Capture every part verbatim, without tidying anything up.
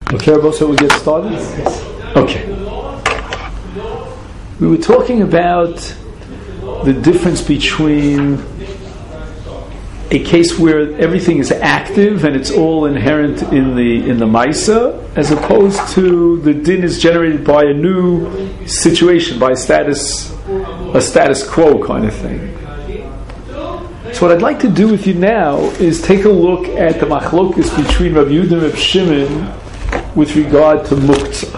Okay, so we'll get started? Okay. We were talking about the difference between a case where everything is active and it's all inherent in the in the Maisa, as opposed to the din is generated by a new situation, by a status a status quo kind of thing. So what I'd like to do with you now is take a look at the machlokus between Rabbi Yehuda and Rabbi Shimon with regard to muktzah.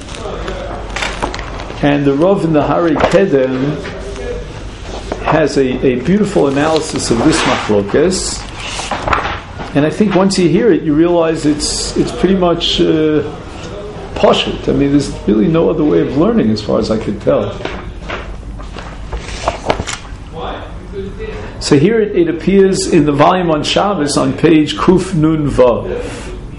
And the Rav in the Hari Kedem has a, a beautiful analysis of this machlokus. And I think once you hear it, you realize it's it's pretty much uh, pashut. I mean, there's really no other way of learning as far as I could tell. So here it, it appears in the volume on Shabbos on page Kuf Nun Vav.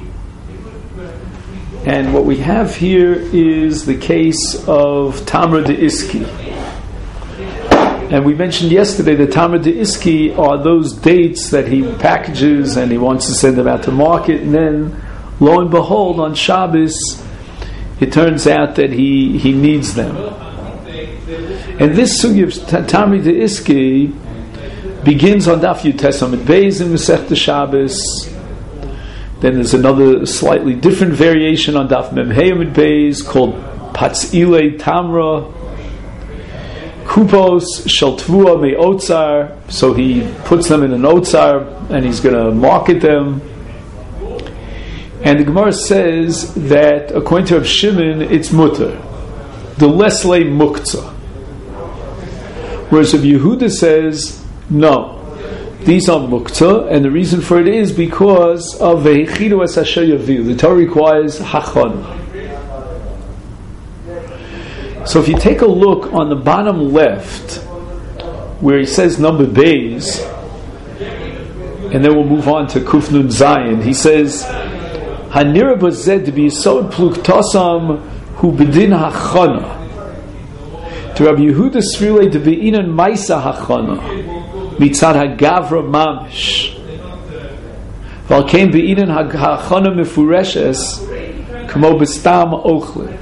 And what we have here is the case of Tamra de Iski. And we mentioned yesterday that Tamra de Iski are those dates that he packages and he wants to send them out to market, and then lo and behold on Shabbos it turns out that he, he needs them. And this sugi of Tamra de Iski begins on Daf Yud Amud Beis in Masechta Shabbos. Then there's another slightly different variation on Daf Mem Hey Amud Beis called Patzile Tamra Kupos Shel Tvua Me Otzar. So he puts them in an Otzar and he's going to market them. And the Gemara says that according to Rav Shimon it's mutter, the lesle muktzah. Whereas Rav Yehuda says no, these are muktzah, and the reason for it is because of vehichidu es asher yaviu. The Torah requires hachon. So if you take a look on the bottom left, where he says number beis, and then we'll move on to Kuf Nun Zayin, he says hanira bazed b'yisod pluktasam hu bedin hachana. To Rabbi Yehuda Srile de be'inan maisa hachana. Mitzad hagavra mamish. Valkein be'inan hachana mefureshes kamo bestam ochlin.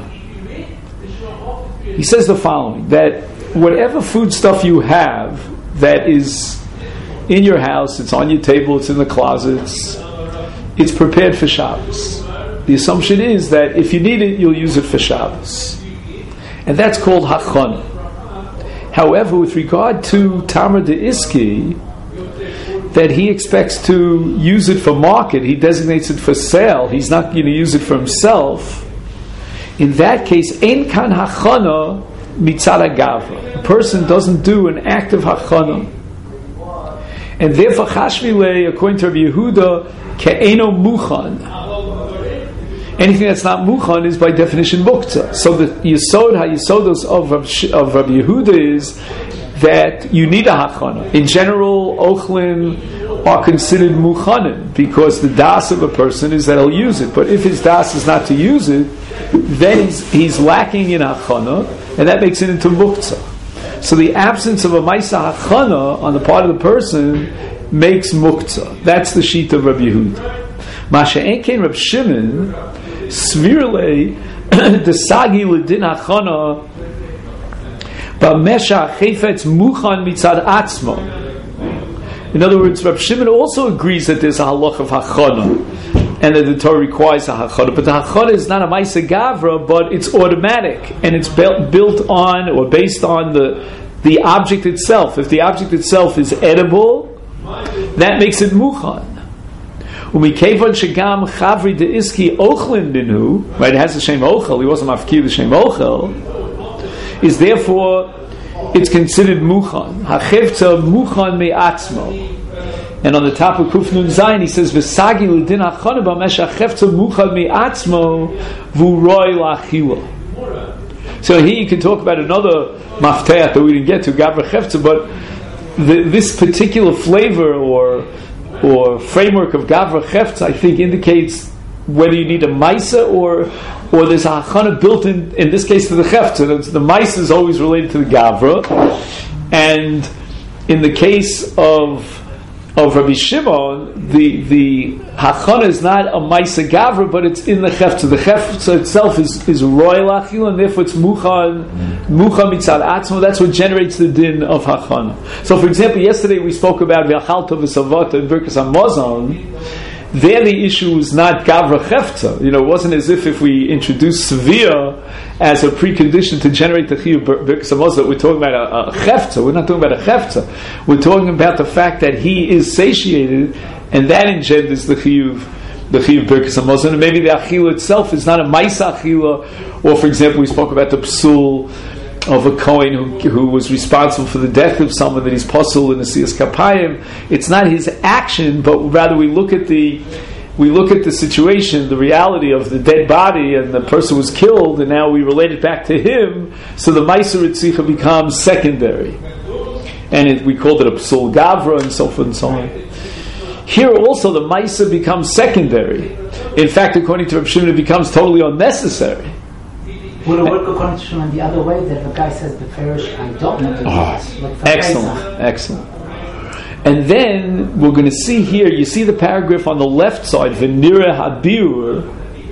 He says the following, that whatever food stuff you have that is in your house, it's on your table, it's in the closets, it's prepared for Shabbos. The assumption is that if you need it, you'll use it for Shabbos. And that's called hachana. However, with regard to Tamra de Iski, that he expects to use it for market, he designates it for sale, he's not going to use it for himself. In that case, ein kan hachana mitzad hagavra. A person doesn't do an act of hachana. And therefore, chashvile, according to Rabbi Yehuda, ke'eno muchan. Anything that's not muchan is by definition muktzah. So the yisod ha-yisodos of, of Rabbi Yehuda is that you need a hachana. In general, ochlin are considered muchanim because the das of a person is that he'll use it. But if his das is not to use it, then he's, he's lacking in hachana, and that makes it into muktzah. So the absence of a maisa hachana on the part of the person makes muktzah. That's the sheet of Rabbi Yehuda. Masha enkein Rab Shimon Svirle desagi ledin hachana b'mesha chayfetz muchan mitzad atzmo. In other words, Rab Shimon also agrees that there's a halach of hachana and that the Torah requires a hachana, but the hachana is not a ma'aseh gavra, but it's automatic and it's built built on or based on the the object itself. If the object itself is edible, that makes it muchan. Umikevon shegam chavri de iski ochlin dinu, right? It has the shem ochel. He wasn't mafkir the shem ochel. Is therefore it's considered muchan. Hachevtza muchan me'atzmo. And on the top of Kuf Nun Zayin, he says v'sagi l'din hachana b'mesh hachevtza muchan me'atzmo v'uroi la'chila. So here you can talk about another mafteach that we didn't get to, gavra chevtza, but the, this particular flavor or or framework of Gavra Chefetz, I think, indicates whether you need a Maisa or or there's a Hachana built in, in this case, to the Chefetz. The Maisa is always related to the Gavra. And in the case of of Rabbi Shimon, the the hachana is not a ma'isa gavra, but it's in the chefza. The chefza itself is is royal achila, and therefore it's mucha mucha mitzad atzmo. That's what generates the din of hachana. So, for example, yesterday we spoke about v'achalta v'savata and Birkas Hamazon. There the issue was not gavra chefza. You know, it wasn't as if if we introduced severe as a precondition to generate the chiyuv Birkas Hamazon, we're talking about a, a chefza. We're not talking about a chefza. We're talking about the fact that he is satiated, and that engenders the chiyuv the chiyuv Birkas Hamazon. And maybe the achila itself is not a ma'isa achila, or for example, we spoke about the psul of a Kohen who, who was responsible for the death of someone, that he's pasul in the Siyas Kapayim. It's not his action, but rather we look at the we look at the situation, the reality of the dead body, and the person was killed, and now we relate it back to him. So the Ma'aser Ritzicha becomes secondary, and it, we called it a psul gavra, and so forth and so on. Here also the Ma'aser becomes secondary. In fact, according to Reb Shimon, it becomes totally unnecessary. Would it work according to Shimon the other way, that the guy says the parish, I don't want to do this? Like excellent, excellent. And then we're going to see here, you see the paragraph on the left side, V'nira Habir,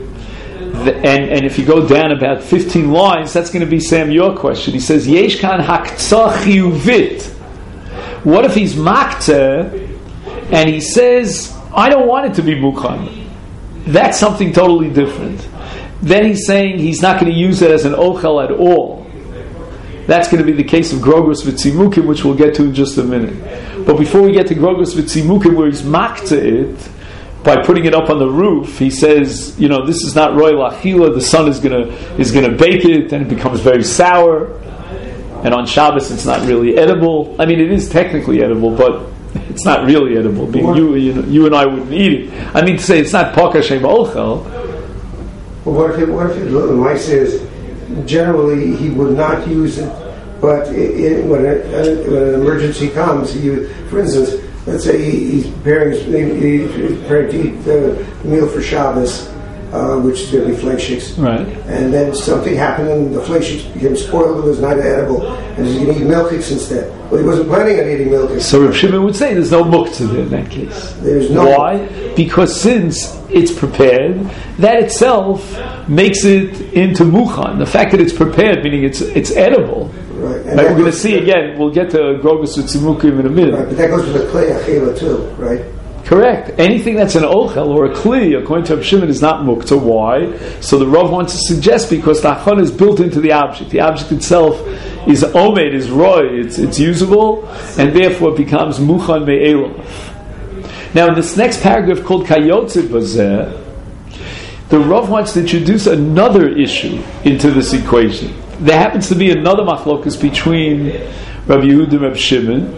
and, and if you go down about fifteen lines, that's going to be, Sam, your question. He says, Yesh kan haktzah chiyuvit. What if he's maktzah, and he says, I don't want it to be mukhan? That's something totally different. Then he's saying he's not going to use it as an ochel at all. That's going to be the case of Grogos V'tzimukim, which we'll get to in just a minute. But before we get to Grogos V'tzimukim, where he's makta it, by putting it up on the roof, he says, you know, this is not royal achila, the sun is going to is going to bake it, and it becomes very sour. And on Shabbos it's not really edible. I mean, it is technically edible, but it's not really edible. Being you, you, know, you and I wouldn't eat it. I mean to say, it's not Paka Shem Ochel. Well, what if it, what if it, the mice says generally he would not use it, but it, it, when, a, when an emergency comes, he, for instance, let's say he, he's preparing he's preparing to eat the meal for Shabbos, uh, which is going to be fleishiks, right? And then something happened, and the fleishiks became spoiled and was not edible, and he's going to eat milchiks instead. Well, he wasn't planning on eating milchiks. So Reb Shimon would say there's no muktzah in that case. There's no. Why? Because since it's prepared, that itself makes it into muchan. The fact that it's prepared, meaning it's it's edible. Right. Right, we're going to see again. We'll get to Grogos V'tzimukim in a minute. Right, but that goes with the klei achila too, right? Correct. Anything that's an ochel or a kli, according to Reb Shimon, is not muktzah. Why? So the Rav wants to suggest because the achon is built into the object. The object itself is omed, is roy, it's it's usable, and therefore it becomes muchan me'elav. Now in this next paragraph called Kayotze Bazeh, the Rav wants to introduce another issue into this equation. There happens to be another machlokus between Rabbi Yehuda and Reb Shimon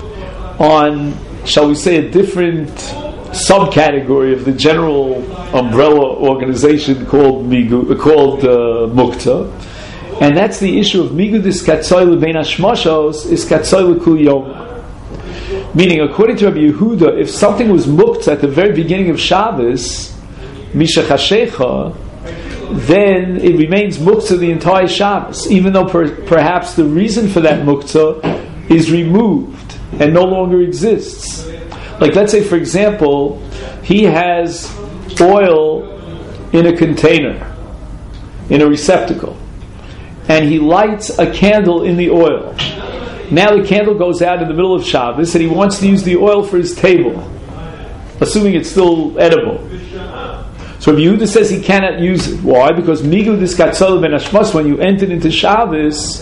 on, shall we say, a different subcategory of the general umbrella organization called Migu, called uh, Mukta, and that's the issue of Migudis Katzoy Lebein Hashmashos is Katzoy Lekul Yom. Meaning, according to Rabbi Yehuda, if something was Mukta at the very beginning of Shabbos, Misha Chashecha, then it remains Mukta the entire Shabbos, even though per, perhaps the reason for that Mukta is removed and no longer exists. Like, let's say, for example, he has oil in a container, in a receptacle, and he lights a candle in the oil. Now the candle goes out in the middle of Shabbos, and he wants to use the oil for his table, assuming it's still edible. So Rabbi Yehuda says he cannot use it. Why? Because Migudis Katzol ben Hashmas, when you entered into Shabbos,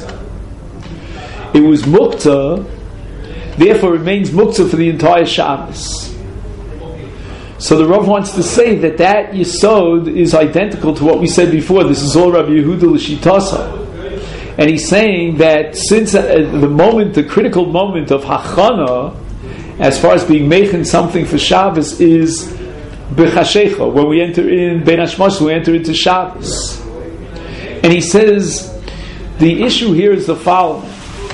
it was Mukta, therefore it remains Mukta for the entire Shabbos. So the Rav wants to say that that Yesod is identical to what we said before. This is all Rabbi Yehuda L'shitasa. And he's saying that since uh, the moment, the critical moment of Hachana, as far as being making something for Shabbos, is B'chashecha, when we enter in Ben Hashmash, we enter into Shabbos. And he says, the issue here is the following.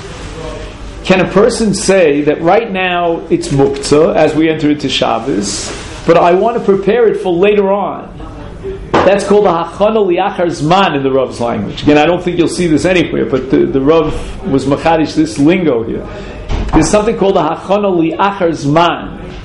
Can a person say that right now it's Muktzah, as we enter into Shabbos, but I want to prepare it for later on? That's called a hachana liachar zman in the Rav's language. Again, I don't think you'll see this anywhere, but the, the Rav was machadish this lingo here. There's something called a hachana liachar zman.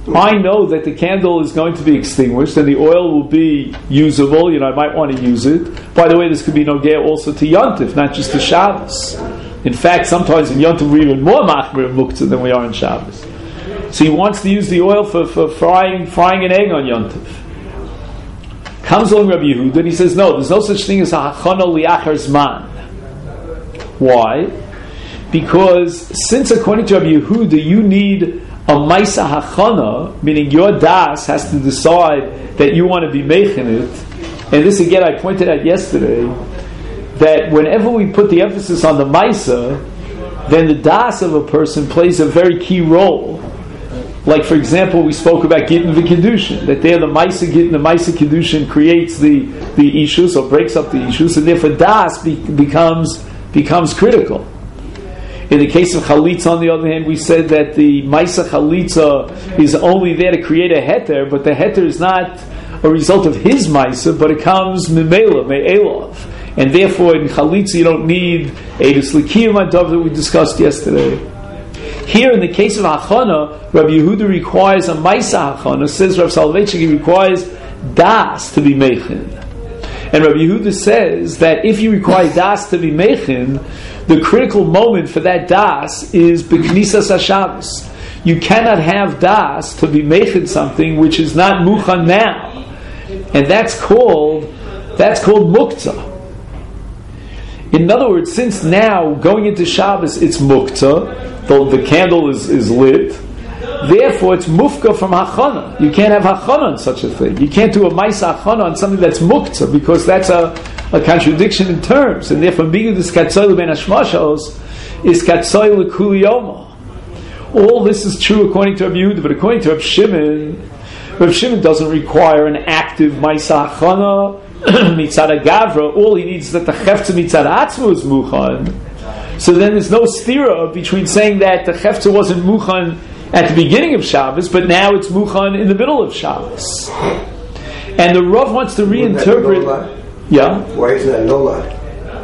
I know that the candle is going to be extinguished and the oil will be usable. You know, I might want to use it. By the way, this could be nogea also to Yontif, not just to Shabbos. In fact, sometimes in Yontif we're even more machmir muktzah than we are in Shabbos. So he wants to use the oil for, for frying frying an egg on Yontif. Comes along Rabbi Yehuda and he says, no, there's no such thing as a hachana liachar zman. Why? Because since according to Rabbi Yehuda you need a maisa hachana, meaning your das has to decide that you want to be mechin it. And this again I pointed out yesterday, that whenever we put the emphasis on the maisa, then the das of a person plays a very key role. Like for example, we spoke about Gittin v'Kiddushin, that there the maisa Gittin, the maisa Kiddushin creates the, the ishus, or breaks up the ishus, and therefore das be, becomes becomes critical. In the case of chalitza, on the other hand, we said that the maisa chalitza is only there to create a heter, but the heter is not a result of his maisa, but it comes mimela, me'elov. And therefore, in chalitza, you don't need edus l'kiyum adav that we discussed yesterday. Here, in the case of hachana, Rabbi Yehuda requires a maisa hachana. Says Rav Soloveitchik, he requires das to be mechin. And Rabbi Yehuda says that if you require das to be mechin, the critical moment for that das is b'knisas haShabbos. You cannot have das to be mechin something which is not muchan now, and that's called that's called muktzah. In other words, since now going into Shabbos it's muktzah, the, the candle is, is lit. Therefore, it's mufka from hachana. You can't have hachana on such a thing. You can't do a maisa hachana on something that's muktzah, because that's a, a contradiction in terms. And therefore, bigudus katzoy ben hashmashos is katzoy lekuli yoma. All this is true according to Rabbi Yehuda, but according to Rabbi Shimon, Rabbi Shimon doesn't require an active maisa hachana mitzad gavra. All he needs is that the cheftzah mitzad atzmo is muchan. So then there's no stira between saying that the cheftzah wasn't muchan at the beginning of Shabbos, but now it's muchan in the middle of Shabbos. And the Rav wants to reinterpret. Yeah. Why is that nolad?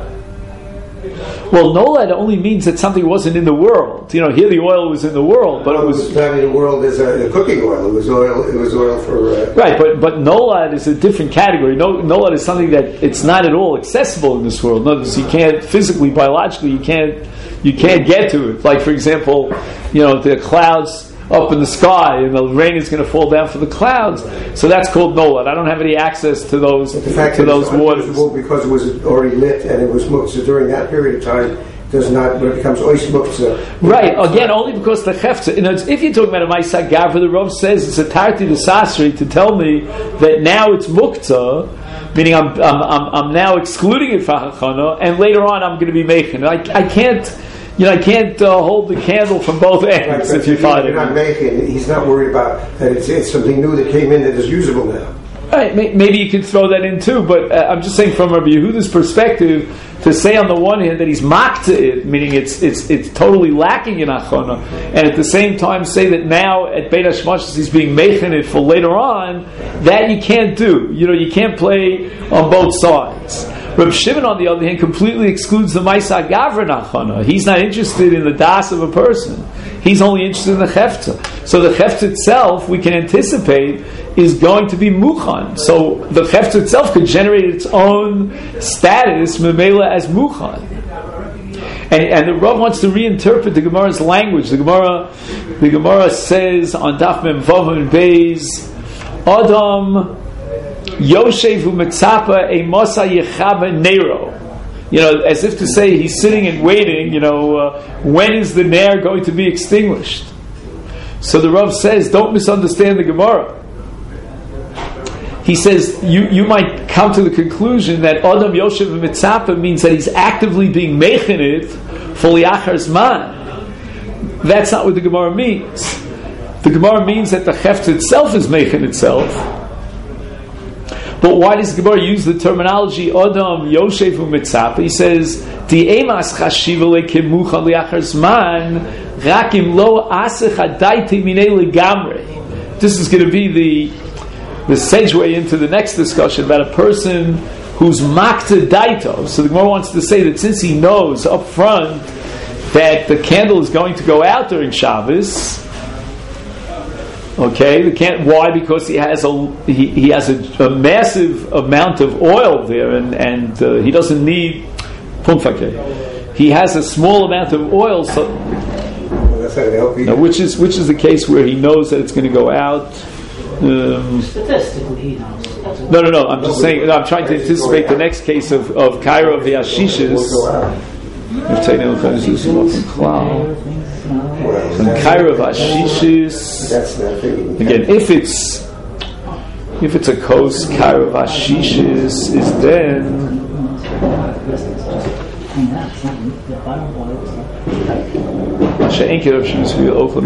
Well, nolad only means that something wasn't in the world. You know, here the oil was in the world, but well, it was, it was not in the world as a, a cooking oil. It was oil. It was oil for uh, right. But but nolad is a different category. No, nolad is something that it's not at all accessible in this world. In other words, you can't physically, biologically, you can't you can't get to it. Like for example, you know, the clouds up in the sky and the rain is going to fall down from the clouds. So that's called nolad. I don't have any access to those the fact to that those waters because it was already lit and it was muktzah during that period of time. Does not, when it becomes ois muktzah. Right, again, only because the cheftzah. You know, if you're talking about a maisa gavra, the Rav says it's a tarti de sasri to tell me that now it's muktzah, meaning I'm, I'm, I'm, I'm now excluding it for hachana, and later on I'm going to be making. I, I can't, you know, I can't uh, hold the candle from both ends. Right, if you find it, you're not making. He's not worried about that. It's, it's something new that came in that is usable now. Right, maybe you can throw that in too, but uh, I'm just saying from Rabbi Yehuda's perspective, to say on the one hand that he's makta it, meaning it's it's it's totally lacking in achana, and at the same time say that now at Beit HaShmashos he's being mechin it for later on, that you can't do. You know, you can't play on both sides. Reb Shimon, on the other hand, completely excludes the Maisa Gavra Nachana. He's not interested in the das of a person. He's only interested in the Chefta. So the Chefta itself, we can anticipate, is going to be Muchan. So the Chefta itself could generate its own status, Memela, as Muchan. And, and the Rav wants to reinterpret the Gemara's language. The Gemara, the Gemara says on Daf Mem Vav and Beis, Adam Yoshev u'metzapa a mosa yechava nero. You know, as if to say he's sitting and waiting. You know, uh, when is the ner going to be extinguished? So the Rav says, don't misunderstand the Gemara. He says you, you might come to the conclusion that Adam Yoshev u'metzapa means that he's actively being mechinit for liachar zman. That's not what the Gemara means. The Gemara means that the Chefta itself is mechin itself. But why does the Gemara use the terminology Adam Yoshev u'Mitzapa? He says, "Di'emas chashiva lekemucha liachar zman, rakim lo asech adayti minei legamrei." This is going to be the the segue into the next discussion about a person who's makta daito. So the Gemara wants to say that since he knows up front that the candle is going to go out during Shabbos, Okay, the can why? Because he has a he, he has a, a massive amount of oil there, and and uh, he doesn't need pumfake. He has a small amount of oil, so Well, that's not going to help you. now, which is which is the case where he knows that it's going to go out. Um, Statistically, he knows. That's no, no, no. I'm just saying. No, I'm trying to anticipate the next case of of Kaira of the Ashishis. If Tainel Chazis is Klal. And Kaira of Ashishis. That's not thinking. Again, if it's if it's a kos Kaira of Ashishis is then Masha Enker of Shus we open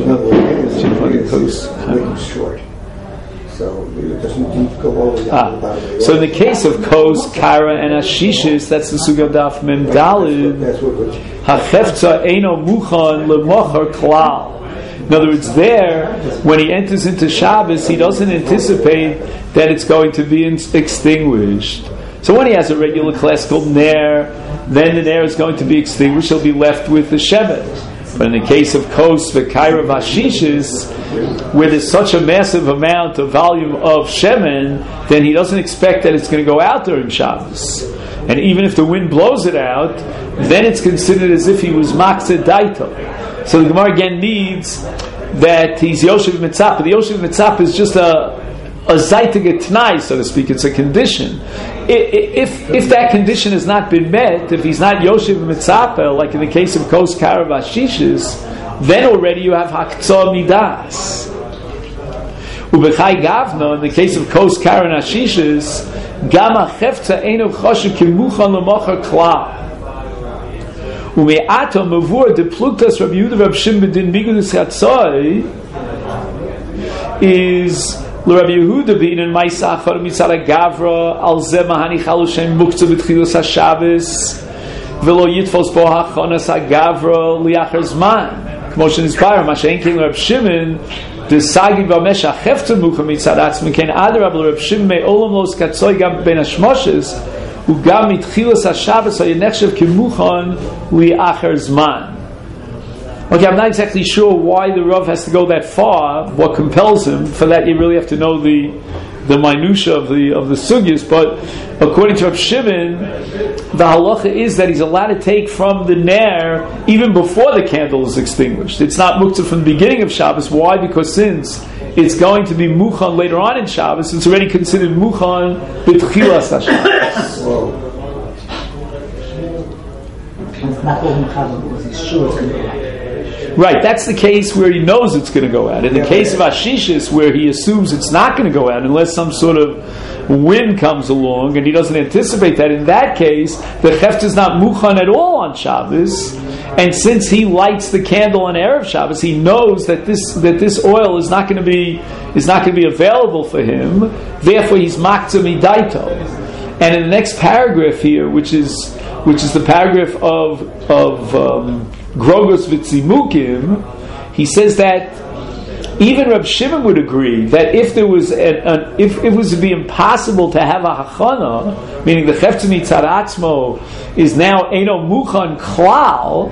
It's short. So it doesn't go over the Ah, so in the case of kos, kara, and ashishis, that's the sugya daf mem dalid. That's what which Hachefza eino muchan lemocher klal. In other words, there, when he enters into Shabbos, he doesn't anticipate that it's going to be in- extinguished. So when he has a regular classical nair, then the nair is going to be extinguished. He'll be left with the shemet. But in the case of kos, v'kaira, v'ashishis, where there's such a massive amount of volume of shemen, then he doesn't expect that it's going to go out during Shabbos. And even if the wind blows it out, then it's considered as if he was makzeh daito. So the Gemara again needs that he's Yoshev Mitzap. The Yoshev Mitzap is just a a zaytige tnai, so to speak. It's a condition. If if that condition has not been met, if he's not Yoshev Mitzapel, like in the case of Kos Karav Ashishis, then already you have Haktzah Midas. Ubechai Gavna, in the case of Kos Karav Ashishis, Gama Chefta Eino Choshev Kimuchan L'mocher Klal. Ume'ato Mavur de Pluktas Rabbi Yehuda Rabbi Shimon Bedin Migudus Chatzoi is Rabbi Yehuda being in Maisachar Mitzara Gavra Al Zeh Mahani Chalu Shem Muktzah B'Tchilas HaShabbos V'lo Yitfos Bo HaChonas HaGavra Liachar Zman K'moshen Izbar Mashen King Rabbi Shimon Desagi B'Amesh HaChefta Mucha Mitzara Atzmi Ken Adarab Rabbi Shimon Me'olam Lo Skatzoi Gam Ben HaShmoshes Ugam Mitchilas HaShabbos HaYenechshev Kimuchan Liachar Zman. Okay, I'm not exactly sure why the Rav has to go that far. What compels him? For that, you really have to know the the minutia of the of the sugyas. But according to Rav Shimon, the halacha is that he's allowed to take from the ner even before the candle is extinguished. It's not muktzah from the beginning of Shabbos. Why? Because since it's going to be muchan later on in Shabbos, it's already considered muchan b'tchilas HaShabbos. It's not all Mechavah because he's sure it's going to go out. Right, that's the case where he knows it's going to go out. In the case of Ashishis, where he assumes it's not going to go out unless some sort of wind comes along, and he doesn't anticipate that, in that case, the Cheft is not Muchan at all on Shabbos, and since he lights the candle on Erev Shabbos, he knows that this that this oil is not going to be is not going to be available for him, therefore he's Maktzah Midaito. And in the next paragraph here, which is which is the paragraph of of um, Grogos Vitzimukim, he says that even Reb Shimon would agree that if there was an, an, if it was to be impossible to have a hachana, meaning the Chefetz Mitzad Atzmo is now Eino Muchan Klal,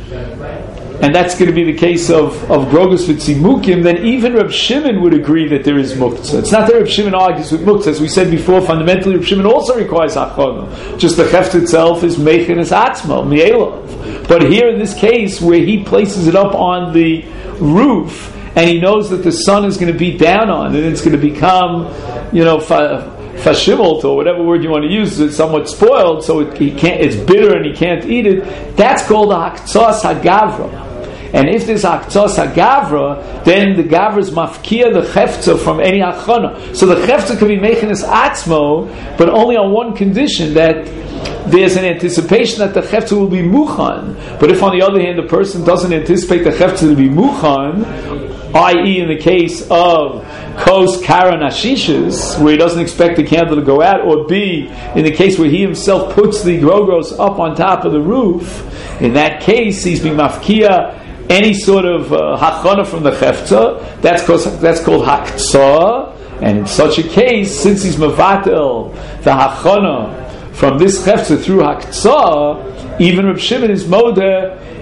and that's going to be the case of, of Grogos Vitzimukim, then even Reb Shimon would agree that there is muktzah. It's not that Reb Shimon argues with muktzah. As we said before, fundamentally Reb Shimon also requires hachana. Just the Cheft itself is Mechin as Atzmo, Mi'elov. But here in this case, where he places it up on the roof, and he knows that the sun is going to beat down on it, and it's going to become, you know, fa- fashimalt, or whatever word you want to use, it's somewhat spoiled, so it, he can't, it's bitter and he can't eat it. That's called a haktzos hagavra. And if there's haktzos hagavra, then the gavra is mafkia the chefza from any achana. So the chefza can be mechenes atzmo, but only on one condition, that there's an anticipation that the chefza will be muchan. But if on the other hand the person doesn't anticipate the chefza to be muchan, that is in the case of kos kara nashishas, where he doesn't expect the candle to go out, or B, in the case where he himself puts the grogros up on top of the roof, in that case he's being mafkia any sort of uh, hachana from the chefza. That's called, that's called haktzah, and in such a case, since he's mevatel the hachana from this chefza through haktzah, even Reb Shimon is moder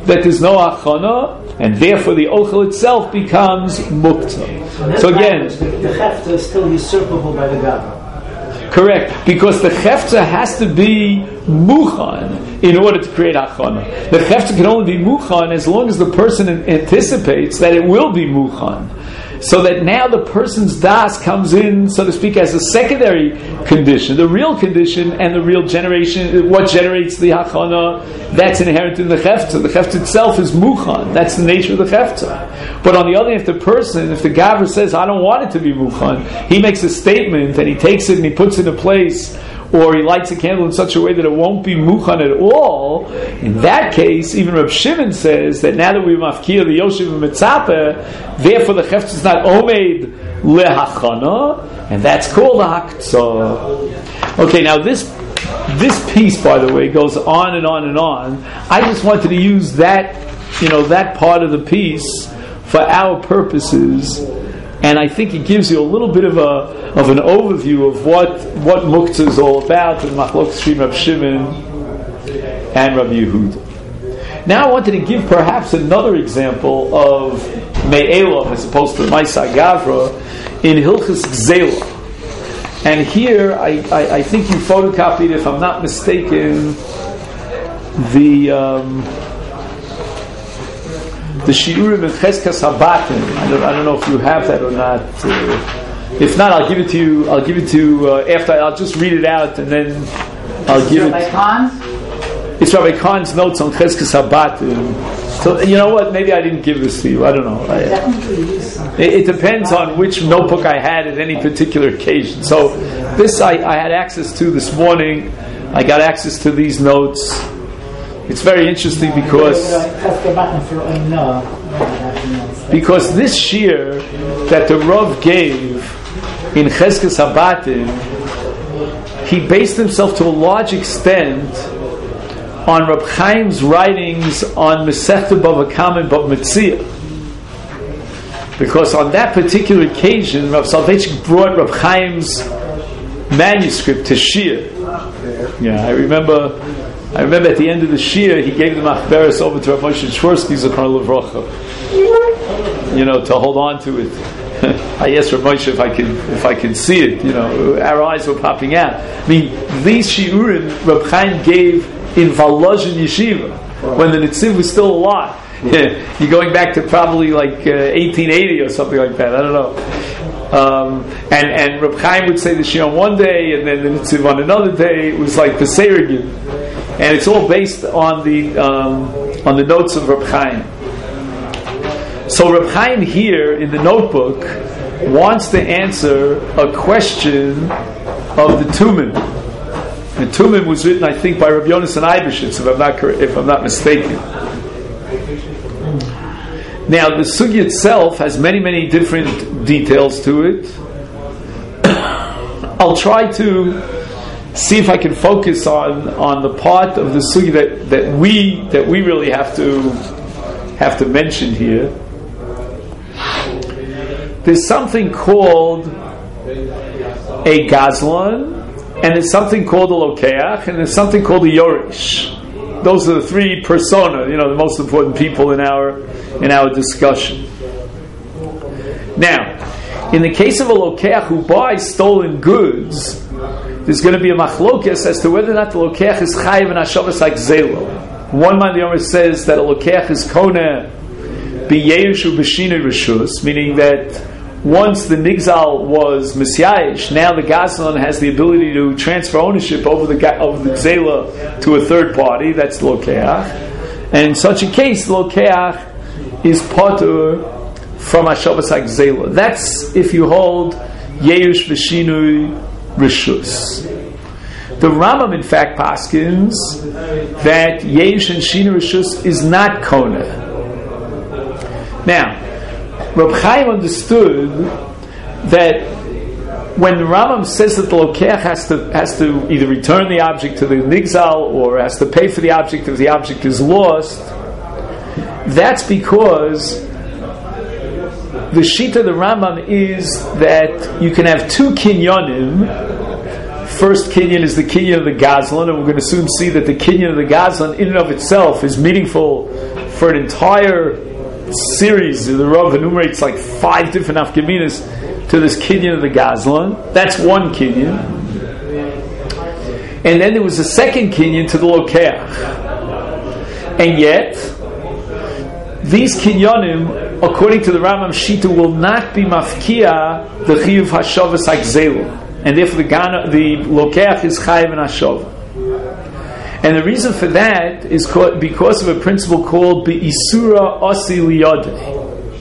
that there's no achana, and therefore the ochel itself becomes muktzah. So again, the, the chefta is still usurpable by the gava. Correct, because the chefta has to be muchan in order to create achana. The chefta can only be muchan as long as the person anticipates that it will be muchan. So that now the person's das comes in, so to speak, as a secondary condition. The real condition and the real generation, what generates the hachana, that's inherent in the chefta. The chefta itself is muchan. That's the nature of the chefta. But on the other hand, if the person, if the gaver says, I don't want it to be muchan, he makes a statement and he takes it and he puts it in a place, or he lights a candle in such a way that it won't be muchan at all, in that case, even Reb Shimon says that now that we mafkir the Yoshev and Mitzapeh, therefore the chefta is not omeid lehachana, and that's called a haktzah. Okay, now this this piece, by the way, goes on and on and on. I just wanted to use that, you know, that part of the piece for our purposes. And I think it gives you a little bit of a of an overview of what what muktzah is all about in Machlokes Shrim Reb Shimon and Rabbi Yehuda. Now I wanted to give perhaps another example of Me'elov as opposed to Maisa Gavra in Hilchos Gzela. And here I, I, I think you photocopied, if I'm not mistaken, the um, the Shiurim and Cheskas Habatim. I don't, I don't know if you have that or not. Uh, if not, I'll give it to you. I'll give it to you uh, after. I'll just read it out and then I'll give it. Rabbi Khan? It's Rabbi Khan's notes on Cheskas Habatim. So you know what? Maybe I didn't give this to you. I don't know. I, it, it depends on which notebook I had at any particular occasion. So this I, I had access to this morning. I got access to these notes. It's very interesting because because this shir that the Rav gave in Cheskas Habatim, he based himself to a large extent on Reb Chaim's writings on Masechta Bava Kama and Bava Metzia. Because on that particular occasion, Rav Soloveitchik brought Reb Chaim's manuscript to shir. Yeah, I remember. I remember at the end of the shir, he gave the machberes over to Rav Moshe Shwersky Zechron Levracha, you know, to hold on to it. I asked Rav Moshe if I could, if I could see it. You know, our eyes were popping out. I mean, these shiurim Reb Chaim gave in Volozhin Yeshiva when the Nitziv was still alive. Yeah, you're going back to probably like uh, eighteen eighty or something like that. I don't know. Um, and and Reb Chaim would say the shir on one day, and then the Nitziv on another day. It was like the Seirigim. And it's all based on the um, on the notes of Reb Chaim. So Reb Chaim here in the notebook wants to answer a question of the Tumim. The Tumim was written, I think, by Rabbi Yonasan Eibeshitz, if I'm not if I'm not mistaken. Now the sugya itself has many many different details to it. I'll try to see if I can focus on, on the part of the sugya that, that we that we really have to have to mention here. There's something called a gazlan, and there's something called a lokeach, and there's something called a yorish. Those are the three persona, you know, the most important people in our in our discussion. Now, in the case of a lokeach who buys stolen goods, there's going to be a machlokes as to whether or not the lokeach is chayiv and hashavas like zelo. One man the Omer says that a lokeach is kona b'yerush u b'shinui reshus, meaning that once the nigzal was misyayish, now the gazlan has the ability to transfer ownership over the over the zela to a third party. That's the lokeach, and in such a case, the lokeach is patur from hashavas like zela. That's if you hold yerush v'shinui reshus. The Rambam, in fact, paskins that yerush and shinui reshus is not kona. Now, Reb Chaim understood that when the Rambam says that the lokeach has to has to either return the object to the nigzal or has to pay for the object if the object is lost, that's because the shita of the Rambam is that you can have two kinyonim first kinyan is the kinyan of the Gazlan, and we're going to soon see that the kinyan of the Gazlan in and of itself is meaningful for an entire series. The Rav enumerates like five different afkaminas to this kinyan of the Gazlan. That's one kinyan. And then there was a second kinyan to the Lokeach. And yet, these kinyanim, according to the Rambam Shita, will not be mafkia the chiyuv hashavas hagzela, and therefore the gana, the lokeach is chayiv and hashava. And the reason for that is because of a principle called be'isura osi liyadeh.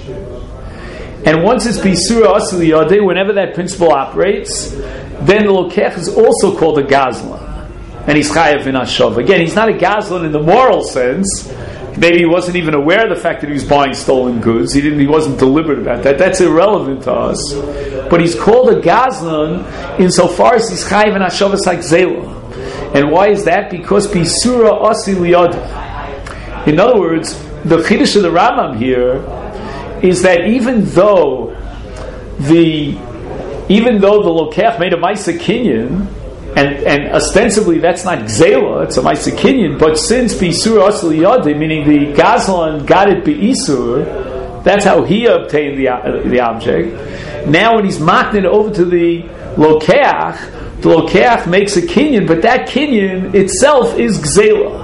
And once it's be'isura osi liyadeh, whenever that principle operates, then the lokeach is also called a gazlan, and he's chayiv and hashava. Again, he's not a gazlan in the moral sense. Maybe he wasn't even aware of the fact that he was buying stolen goods. He didn't. He wasn't deliberate about that. That's irrelevant to us. But he's called a gazlan insofar as he's chayiv and hashavas hagzela. And why is that? Because bisura asi liyada. In other words, the chiddush of the Rambam here is that even though the even though the lokeach made a ma'aseh kinyan, And, and ostensibly that's not gzela, it's a ma'aseh kinyan, but since B'isur Asli Yadeh, meaning the Gazlan got it B'isur, that's how he obtained the, uh, the object. Now when he's maknid over to the Lokeach, the Lokeach makes a kinyan, but that kinyan itself is gzela.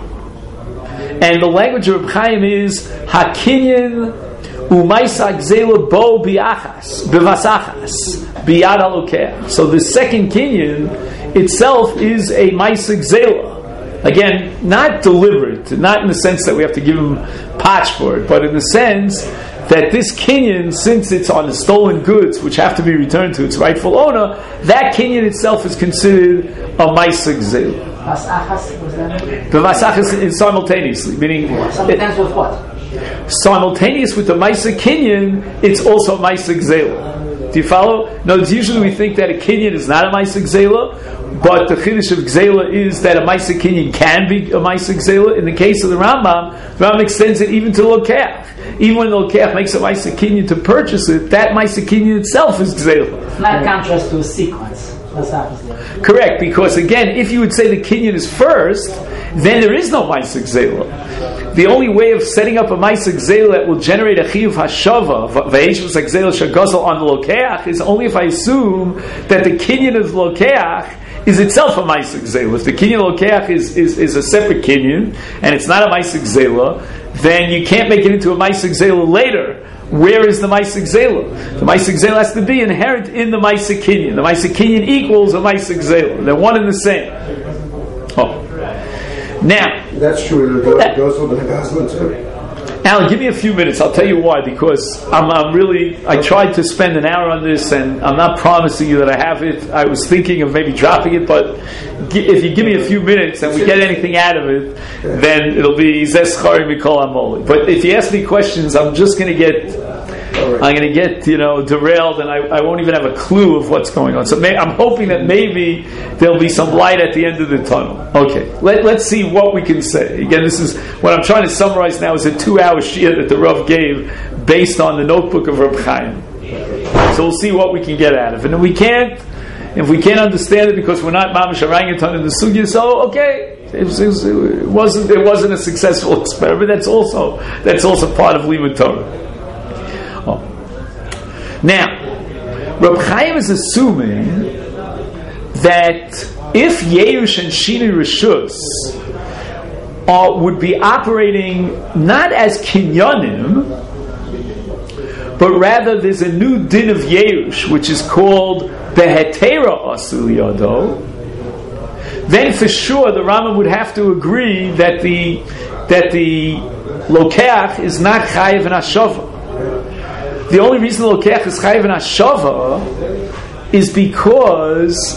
And the language of Reb Chaim is hakinyan u'maisa gzela bo bi'achas, b'vasachas, biyad halokeach. So the second kinyan itself is a ma'aseh gzela. Again, not deliberate, not in the sense that we have to give him patch for it, but in the sense that this kinyan, since it's on the stolen goods, which have to be returned to its rightful owner, that kinyan itself is considered a ma'aseh gzela. Vasachas, was that? The vasachas is simultaneously, meaning Simultaneous with what? simultaneous with the ma'aseh kinyan, it's also a ma'aseh gzela. Do you follow? No, usually we think that a kinyan is not a ma'aseh gzela, but the chiddush of gzela is that a ma'aseh kinyan can be a ma'aseh gzela. In the case of the Rambam, the Rambam extends it even to the lokeach. Even when the lokeach makes a ma'aseh kinyan to purchase it, that ma'aseh kinyan itself is gzela. It's not a contrast to a sequence. Correct, because again, if you would say the kinyan is first, then there is no ma'aseh gzela. The only way of setting up a ma'aseh gzela that will generate a chiyuv hashava, v'yeshvus hagzela shagazal on the lokeach, is only if I assume that the kinyan of the lokeach is itself a ma'aseh gzela. If the kinyan of the lokeach is, is, is a separate kinyan, and it's not a ma'aseh gzela, then you can't make it into a ma'aseh gzela later. Where is the ma'aseh gzela? The ma'aseh gzela has to be inherent in the ma'aseh kinyan. The ma'aseh kinyan equals a ma'aseh gzela. They're one and the same. Oh. Now, that's true. It goes with the Gazlan too. Alan, give me a few minutes. I'll tell you why. Because I'm, I'm really. I tried to spend an hour on this, and I'm not promising you that I have it. I was thinking of maybe dropping it, but if you give me a few minutes and we get anything out of it, then it'll be zeschari mikol amoli. But if you ask me questions, I'm just going to get. I'm going to get, you know, derailed, and I, I won't even have a clue of what's going on. So may, I'm hoping that maybe there'll be some light at the end of the tunnel. Okay, Let, let's see what we can say. Again, this is what I'm trying to summarize now is a two-hour shiur that the Rav gave based on the notebook of Reb Chaim. So we'll see what we can get out of it. And if we can't, if we can't understand it because we're not mamash orangutan in the sugya, so okay. It, was, it wasn't. It wasn't a successful experiment. That's also that's also part of limud Torah. Oh. Now, Reb Chaim is assuming that if Yeush and Shini Rishus are, would be operating not as kinyanim, but rather there's a new din of Yeush, which is called Behetera Asul Yado, then for sure the Rambam would have to agree that the that the Lokeach is not Chayiv and Hashava. The only reason the Lokeach is Chayiv and Hashava is because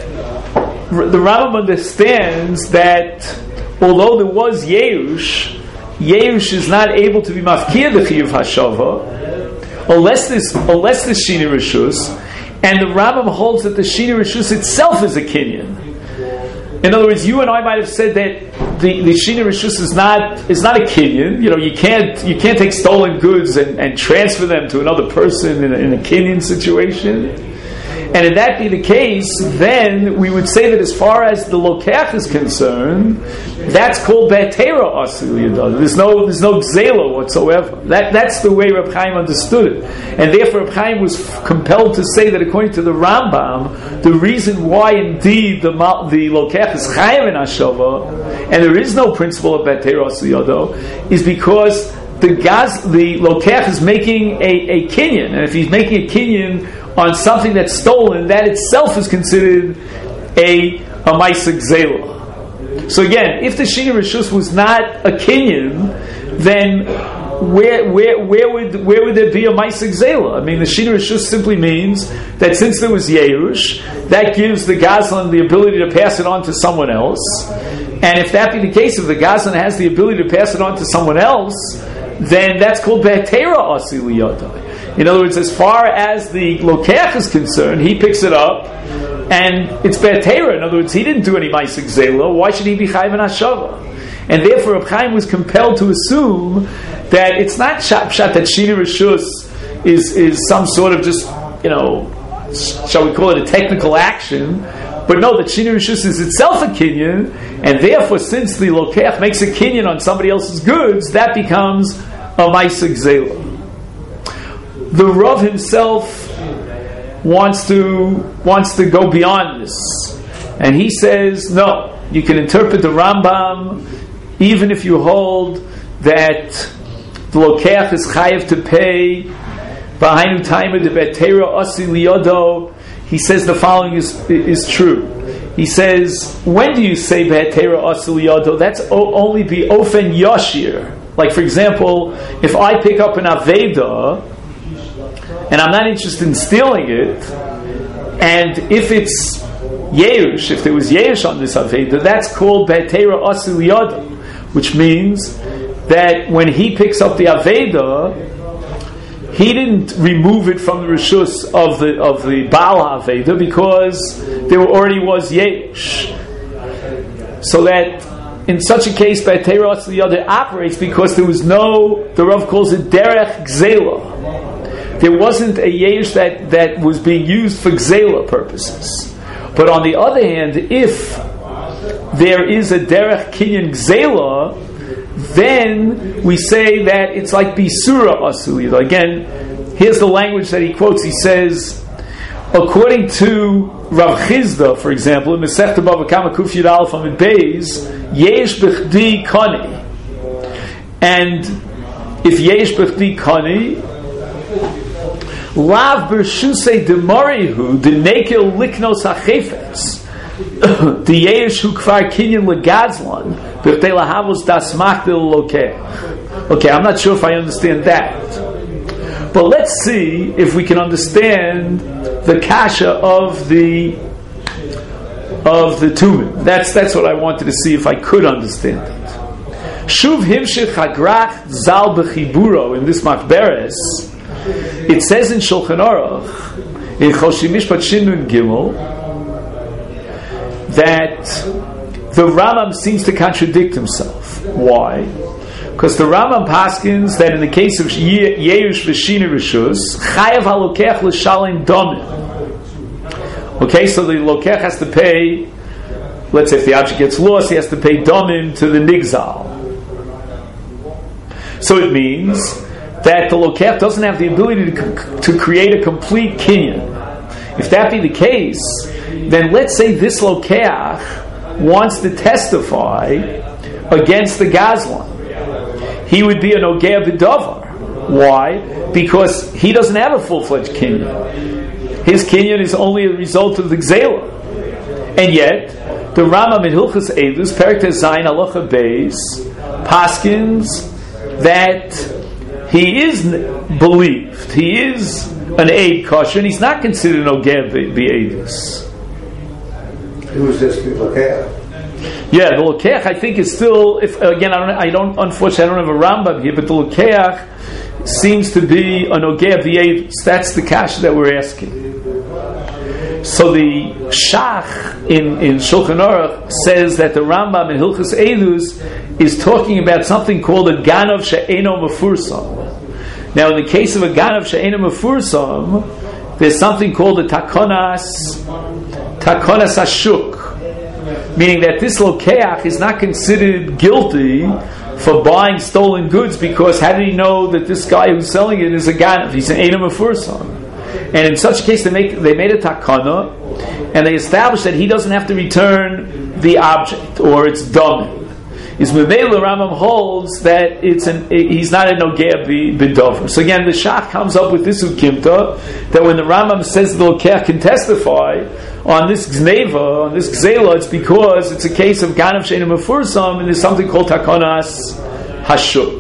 the Rambam understands that although there was Yeush, Yeush is not able to be mafkir the Chayiv Hashava unless this unless this Shini Rishus, and the Rambam holds that the Shini Rishus itself is a kinyan. In other words, you and I might have said that the, the Shini Rishus is not is not a kinyan. You know, you can't you can't take stolen goods and, and transfer them to another person in a, in a kinyan situation. And if that be the case, then we would say that as far as the lokech is concerned, that's called Be'atera Asil Yadad. There's no there's no Gzela whatsoever. That that's the way Reb Chaim understood it. And therefore Reb Chaim was compelled to say that according to the Rambam, the reason why indeed the the lokech is Chaim in Hashava, and there is no principle of Be'atera Asil Yadad, is because the gaz the lokech is making a, a kinyan, and if he's making a kinyan on something that's stolen, that itself is considered a a Maisa Gzela. So again, if the Shini Rishus was not a kinyan, then where where where would where would there be a Maisa Gzela? I mean, the Shini Rishus simply means that since there was Yerush, that gives the Gazlan the ability to pass it on to someone else. And if that be the case, if the Gazlan has the ability to pass it on to someone else, then that's called Be'atera Asil Yadai. In other words, as far as the lokech is concerned, he picks it up, and it's Be'atera. In other words, he didn't do any Maisa Gzela. Why should he be Chayv in Hashava? And therefore, Reb Chaim was compelled to assume that it's not Pshat Pshat that Shini Rishus is is some sort of just, you know, shall we call it a technical action, but no, that Shini Rishus is itself a kinyan, and therefore, since the lokech makes a kinyan on somebody else's goods, that becomes a Maisa Gzela. The Rav himself wants to wants to go beyond this, and he says, no, you can interpret the Rambam even if you hold that the lokech is chayav to pay b'hainu taima de Be'atera Asil Yado. He says the following is is true. He says, when do you say Be'atera Asil Yado? That's o- only be ofen yashir. Like, for example, if I pick up an Aveda and I'm not interested in stealing it, and if it's Yerush, if there was Yerush on this Aveda, that's called Be'atera Asil Yado, which means that when he picks up the Aveda, he didn't remove it from the Rishus of the of the Baal Aveda because there already was Yerush. So that in such a case, Be'atera Asil Yado operates because there was no, the Rav calls it Derech Gzela. There wasn't a yesh that, that was being used for gzela purposes. But on the other hand, if there is a derech kinyan gzela, then we say that it's like bisura asul. Again, here's the language that he quotes. He says, according to Rav Chizda, for example, in Masechta Bava Kama Kuf Yud Aleph Amud Beis, yesh b'chdi kani, and if yesh b'chdi kani, Lav b'rshusei demarihu denekel liknos hachefetz diyesh hu kvar kinyan legazlan b'chtei lahavos das machtel lokeh. Okay, I'm not sure if I understand that, but let's see if we can understand the kasha of the of the tumen. That's that's what I wanted to see if I could understand it. Shuv himshich hagrach zal b'chiburo in this machberes. It says in Shulchan Aruch, in Choshi Mishpat Shin Gimel, that the Rambam seems to contradict himself. Why? Because the Rambam paskins that in the case of Yerush V'Shina Rishus, Chayav HaLokech L'Shalim Domim. Okay, so the Lokech has to pay, let's say if the object gets lost, he has to pay Domim to the Nigzal. So it means that the lokech doesn't have the ability to, to create a complete kinyan. If that be the case, then let's say this lokech wants to testify against the gazlan. He would be an ogeh b'davar. Why? Because he doesn't have a full-fledged kinyan. His kinyan is only a result of the gzela. And yet, the Rambam in Hilchos Eidus, Perek Zayin Halacha Beis, paskins that he is believed, he is an aid kosher, and he's not considered an ogeh b'eidus. Who's this lokech? Yeah, the lokech I think is still. If again, I don't, I don't. Unfortunately, I don't have a Rambam here, but the lokech seems to be an ogeh b'eidus. That's the kasha that we're asking. So the Shach in in Shulchan Aruch says that the Rambam in Hilchos Eidus is talking about something called a ganav she'eno mefursam. Now, in the case of a ganav she'eno mefursam, there's something called the takonas, takonas hashuk, meaning that this lokeach is not considered guilty for buying stolen goods, because how did he know that this guy who's selling it is a ganav? He's an Einam Mefursan. And in such a case, they make they made a takana, and they established that he doesn't have to return the object, or it's dumb. Is Memele the Rambam holds that it's an he's not a nogea b'dover. So again, the Shach comes up with this ukimta that when the Rambam says the lokeach can testify on this gneva, on this gzela, it's because it's a case of ganav she'eino mefursam, and there's something called takonas hashuk.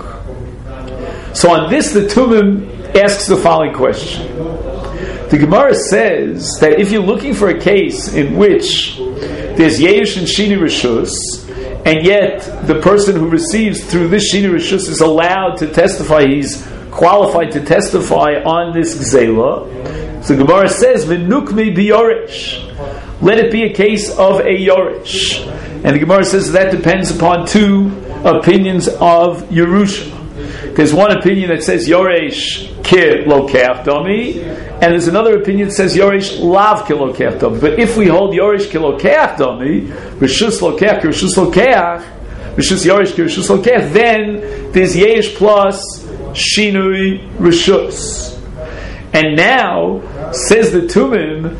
So on this, the Tumim asks the following question. The Gemara says that if you're looking for a case in which there's Yeush and Shini Rishus, and yet the person who receives through this Shini Rishus is allowed to testify, he's qualified to testify on this Gzela, so the Gemara says, V'nukmi b'yoresh. Let it be a case of a Yoresh. And the Gemara says that depends upon two opinions of Yerusha. There's one opinion that says Yoresh ki lokeach dami, and there's another opinion that says Yoresh lav ki lokeach dami. But if we hold Yoresh ki lokeach dami, Rishus lokeach ki Rishus lokeach, Rishus Yoresh ki Rishus lokeach, then there's Yesh plus Shinui Rishus. And now, says the Tumim,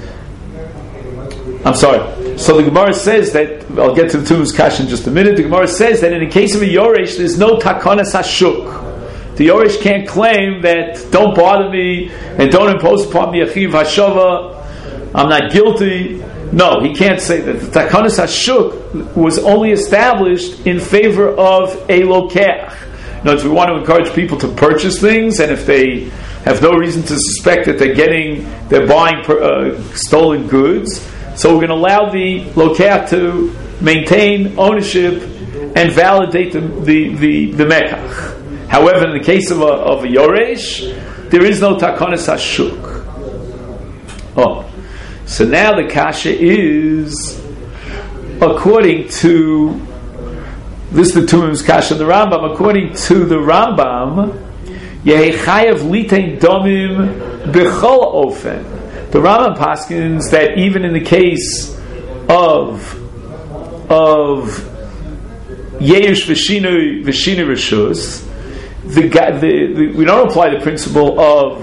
I'm sorry, so the Gemara says that, I'll get to the Tumim's Kash in just a minute, the Gemara says that in the case of a Yoresh, there's no Takonas Hashuk. The Yoresh can't claim that don't bother me and don't impose upon me a Chiv Hashava, I'm not guilty. No, he can't say that. The Takonas Hashuk was only established in favor of a Lokeach. In other words, we want to encourage people to purchase things, and if they have no reason to suspect that they're getting, they're buying uh, stolen goods, so we're going to allow the Lokeach to maintain ownership and validate the the the, the Mekach. However, in the case of a, of a Yoresh, there is no Takonas Hashuk. Oh, so now the Kasha is, according to, this is the Tumim's Kasha and the Rambam, according to the Rambam, Yehi Chayav Litein Domim B'chol Ofen. The Rambam paskins that even in the case of of Yeush V'Shinu V'Shinu Rishus, the, the, the we don't apply the principle of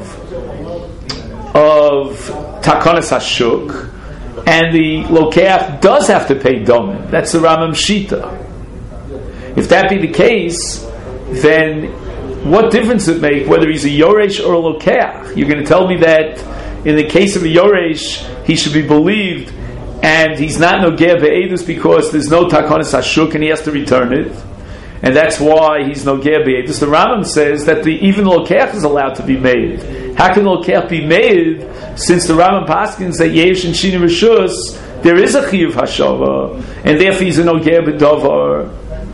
of Takonas Hashuk, and the Lokeach does have to pay Domim. That's the Rambam Shita. If that be the case, then what difference does it make whether he's a Yoresh or a Lokeach? You're going to tell me that in the case of a Yoresh, he should be believed, and he's not Nogea Be'edus because there's no Takonas Hashuk and he has to return it, and that's why he's Nogea Be'edus. The Rambam says that the, even the Lokeach is allowed to be made. How can the Lokeach be made since the Rambam paskins that Yesh and Shini Rishus, there is a Chiyuv Hashava, and therefore he's a Nogea Be'dovar.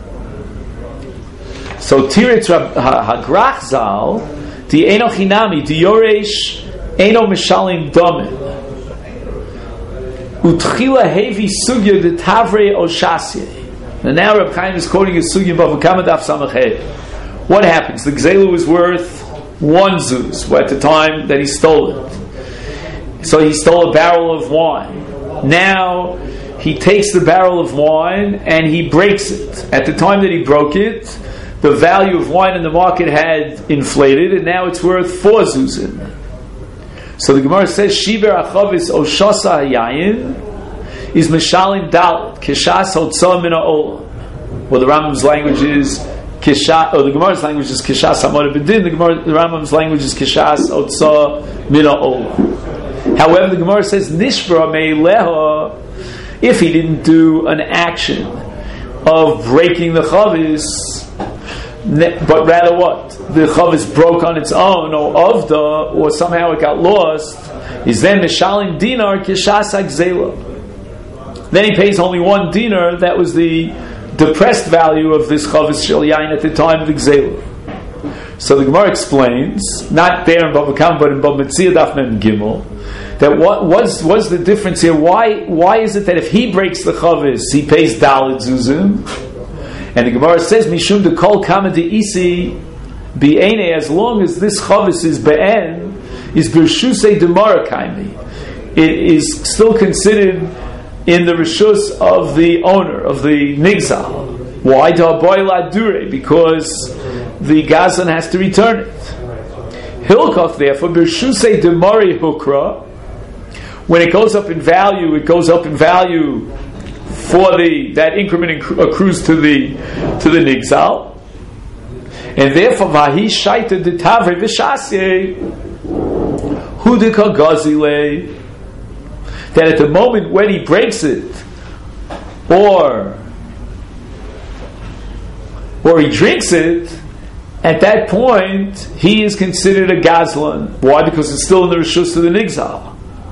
So Tiritz Hagrach Zal, the Eno Chinami, the Yoresh Eno Mishalim Domin, Utchila Hevi Sugya the Tavre Oshasye. And now Reb Chaim is quoting a Sugya Bava Kama Daf Samachet. What happens? The Gzela was worth one zuz at the time that he stole it. So he stole a barrel of wine. Now he takes the barrel of wine and he breaks it. At the time that he broke it, the value of wine in the market had inflated, and now it's worth four zuzim. So the Gemara says, Shiber achavis oshasa hayayin is mishalim dalit kishas hotzah min ha'olam. Well, the Rambam's language is kishas, or the Gemara's language is kishas hamor b'din. The Gemara, the Rambam's language is kishas hotzah min ha'olam. However, the Gemara says nishbra me'ileha, if he didn't do an action of breaking the chavis, but rather what? The chavis broke on its own, or avda, or somehow it got lost, is then mishalim dinar kishas hagzela. Then he pays only one dinar, that was the depressed value of this chavis shel yain at the time of the gzela. So the Gemara explains, not there in Bava Kama, but in Bava Metzia Daf Mem Gimel, that what was what's the difference here? Why why is it that if he breaks the chavis, he pays dalet zuzim? And the Gemara says, Mishum de kol kama de isi bi'ene, as long as this chavis is be'en, is Birshusei Demara Kaimi. It is still considered in the Rishus of the owner, of the Nigzal. Why? Because the Gazlan has to return it. Hilkoth, therefore, Birshusei Demari Hukra, when it goes up in value, it goes up in value for the that increment accrues to the to the Nigzal. And therefore, Vahi Shaita de Tavre Vishasye Hudika Gazile, that at the moment when he breaks it, or or he drinks it, at that point he is considered a Gazlan. Why? Because it's still in the Rishus of the Nigzal.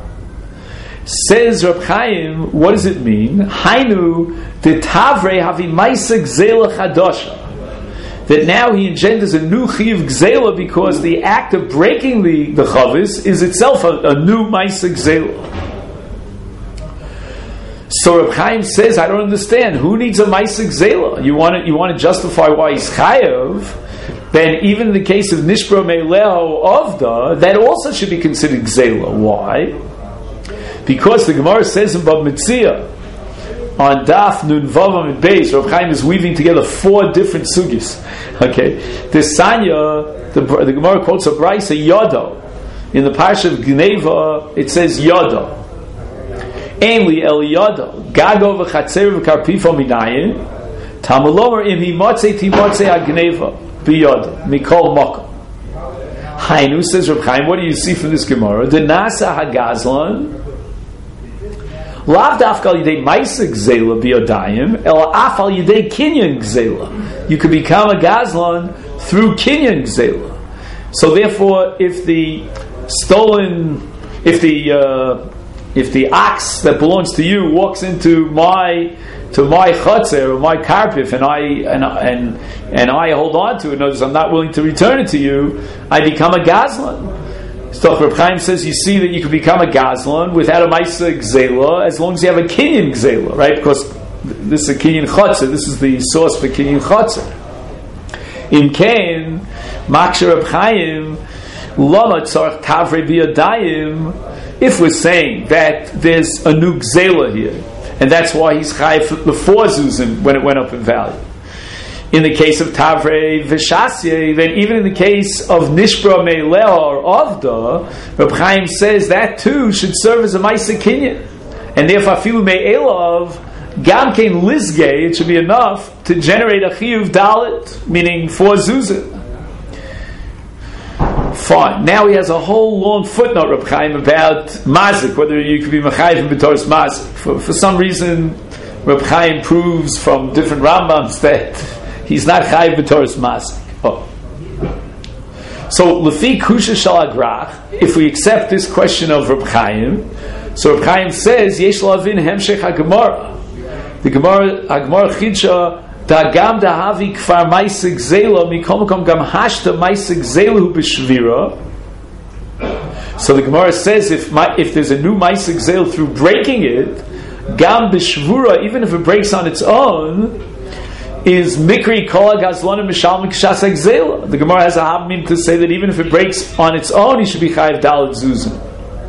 Says Reb Chaim, what does it mean? Hainu de Tavre Havi Maisa Gzela Chadosha. That now he engenders a new Chiv Gzela because the act of breaking the, the Chavis is itself a, a new Maisa Gzela. So Reb Chaim says, I don't understand. Who needs a Maisa Gzela? You want to, you want to justify why he's Chayav? Then even in the case of Nishbra Meileo Ovda, that also should be considered Gzela. Why? Because the Gemara says in Bab Metzia, on Daf Nun Vavam and Beis, Reb Chaim is weaving together four different sugis. Okay, the Sanya, the, the Gemara quotes a Brisa Yodo. In the Parsha of Gneva, it says Yodo. Ainli El Yodo, Gago v'Chatzer v'Karpifo Minayin, Tamulomer im Himotze Timotze Agneva Biyodo Mikol Moko. Hainu, says Reb Chaim, what do you see from this Gemara? The Nasa Hagazlan. Lav dafka al yidei ma'isa gzela biyodayim, el af al yidei kinyan gzela. You could become a gazlan through kinyan gzela. So therefore, if the stolen, if the uh, if the ox that belongs to you walks into my to my chotzer or my karpif, and I and and and I hold on to it, notice I'm not willing to return it to you, I become a gazlan. So Reb Chaim says you see that you can become a Gazlan without a Maisa Gzela as long as you have a Kinyan Gzela, right? Because this is a Kinyan Chotzer. This is the source for Kinyan Chotzer. In Kain, Maksha Reb Chaim, Lama Tzarech Tavre Biyadayim, if we're saying that there's a new Gzela here, and that's why he's Chayiv before Zuzim when it went up in value. In the case of Tavrei Vishasye, then even in the case of Nishbra Meileo or Ovda, Reb Chaim says that too should serve as a Maisa Kinyan. And therefore, Afilu Me'elov, Gamkein Lizge, it should be enough to generate a Chiyuv Dalit, meaning four Zuzim. Fine. Now he has a whole long footnote, Reb Chaim, about Mazik, whether you could be Mechayiv in B'toras Mazik. For, for some reason, Reb Chaim proves from different Rambams that he's not Chayiv B'toras Mazik. Oh. So, Lefi Kusha Shal Agrach, if we accept this question of Reb Chaim, so Reb Chaim says, Yesh Lavin Hemshech HaGemara. The Gemara, HaGemara Chidsha, Da Gam Dahavi Kfar Maisig Zela, Mikom Kom Gam Hashta Maisig Zela Hu B'Shvira. So the Gemara says, if my, if there's a new Maisig Zela through breaking it, Gam B'Shvura, even if it breaks on its own, is Mikri Kol HaGazlonim Mishal Mikshas HaGzela. The Gemara has a habmim to say that even if it breaks on its own, he should be Chayiv Dalet Zuzim.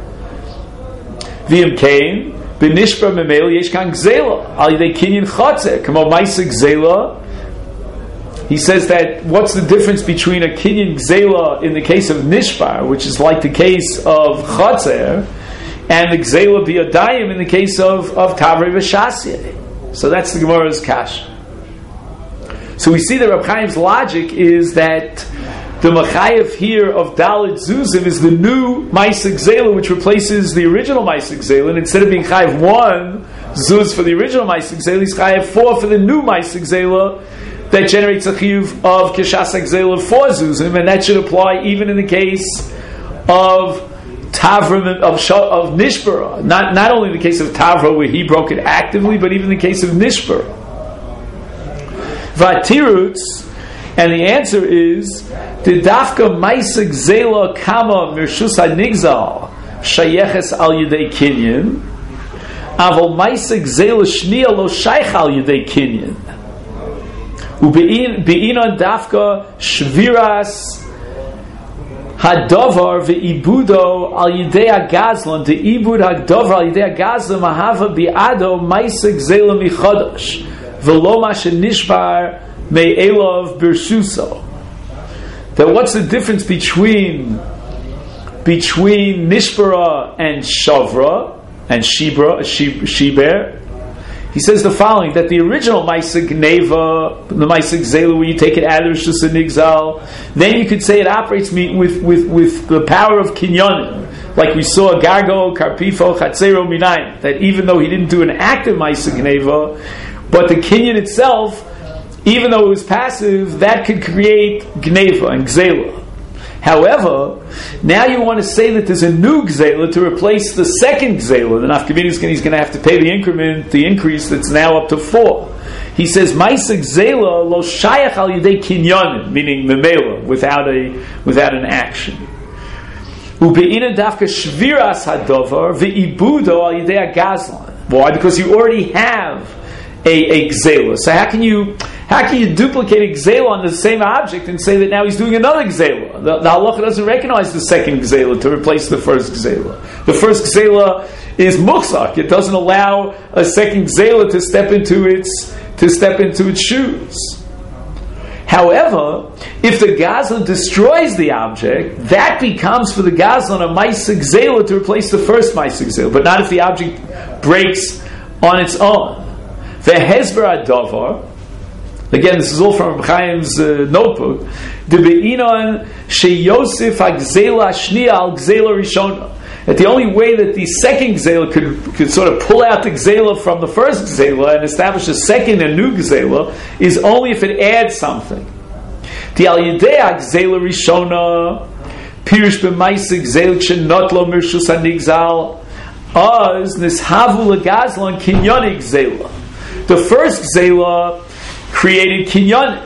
V'im Kain, B'nishbra Memel Yesh Kan Gzela, Al Yidei Kinyan Chotzer, Kamo Maisa Gzela. He says that what's the difference between a Kinyan Gzela in the case of Nishbar, which is like the case of Chotzer, and the Gzela B'Yadayim in the case of, of Tavrei V'Shasye. So that's the Gemara's kash. So we see that Reb Chaim's logic is that the Machayev here of Dalet Zuzim is the new Maisa Gzela, which replaces the original Maisa Gzela, and instead of being Chayev one Zuz for the original Maisa Gzela, he's Chayev four for the new Maisa Gzela that generates a Chiyuv of Kishas Gzela of four Zuzim, and that should apply even in the case of Tavra, of, of Nishbara. Not, not only in the case of Tavra where he broke it actively, but even in the case of Nishbara. Vatirutz, and the answer is the dafka Maisa Gzela Kama Mirshus HaNigzal Shayeches Al Yidei Kinyan Aval Maisa Gzela Shniya Lo Shaykh Al Yidei Kinyan Ube'inon Dafka Shviras Hadavar ve'ibudo al yidei hagazlan, the ibud hadavar al yidei hagazlan mahava bi'ado ma'isa gzela michadash v'lo ma shenishbar me'elov birshuso. That what's the difference between between nishbara and shavra and shibra, shib, shiber? He says the following, that the original Maisa Gneva, the Maisa Gzela, where you take it out of Rishus Nigzal, then you could say it operates with, with, with the power of Kinyonim. Like we saw Gargo, Karpifo, Chatzero, Minayim, that even though he didn't do an active Maisa Gneva, but the Kinyon itself, even though it was passive, that could create Gneva and Gzela. However, now you want to say that there's a new Gzela to replace the second Gzela. The Nafkamina is going to have to pay the increment, the increase that's now up to four. He says, Maisa Gzela lo shayach al yidei kinyonim, meaning memela, without a without an action. Ubeina dafka shviras hadovar ve'ibudo al yidei hagazlan. Why? Because you already have a, a Gzela. So how can you How can you duplicate a Gzela on the same object and say that now he's doing another Gzela? The, the halacha doesn't recognize the second Gzela to replace the first Gzela. The first Gzela is muchzak. It doesn't allow a second Gzela to step into its to step into its shoes. However, if the Gazlan destroys the object, that becomes for the Gazlan a Maisa Gzela to replace the first Maisa Gzela, but not if the object breaks on its own. The Hezber Adavar. Again, this is all from Reb Chaim's uh, notebook. The be'inon sheyosef hagzela shniya al gzela rishona. That the only way that the second gzela could could sort of pull out the gzela from the first gzela and establish a second and new gzela is only if it adds something. The al yidei hagzela rishona pirush b'maisa gzela shenot lo mirshus hanigzal az nishavu legazlan kinyoni gzela. The first gzela created kinyan,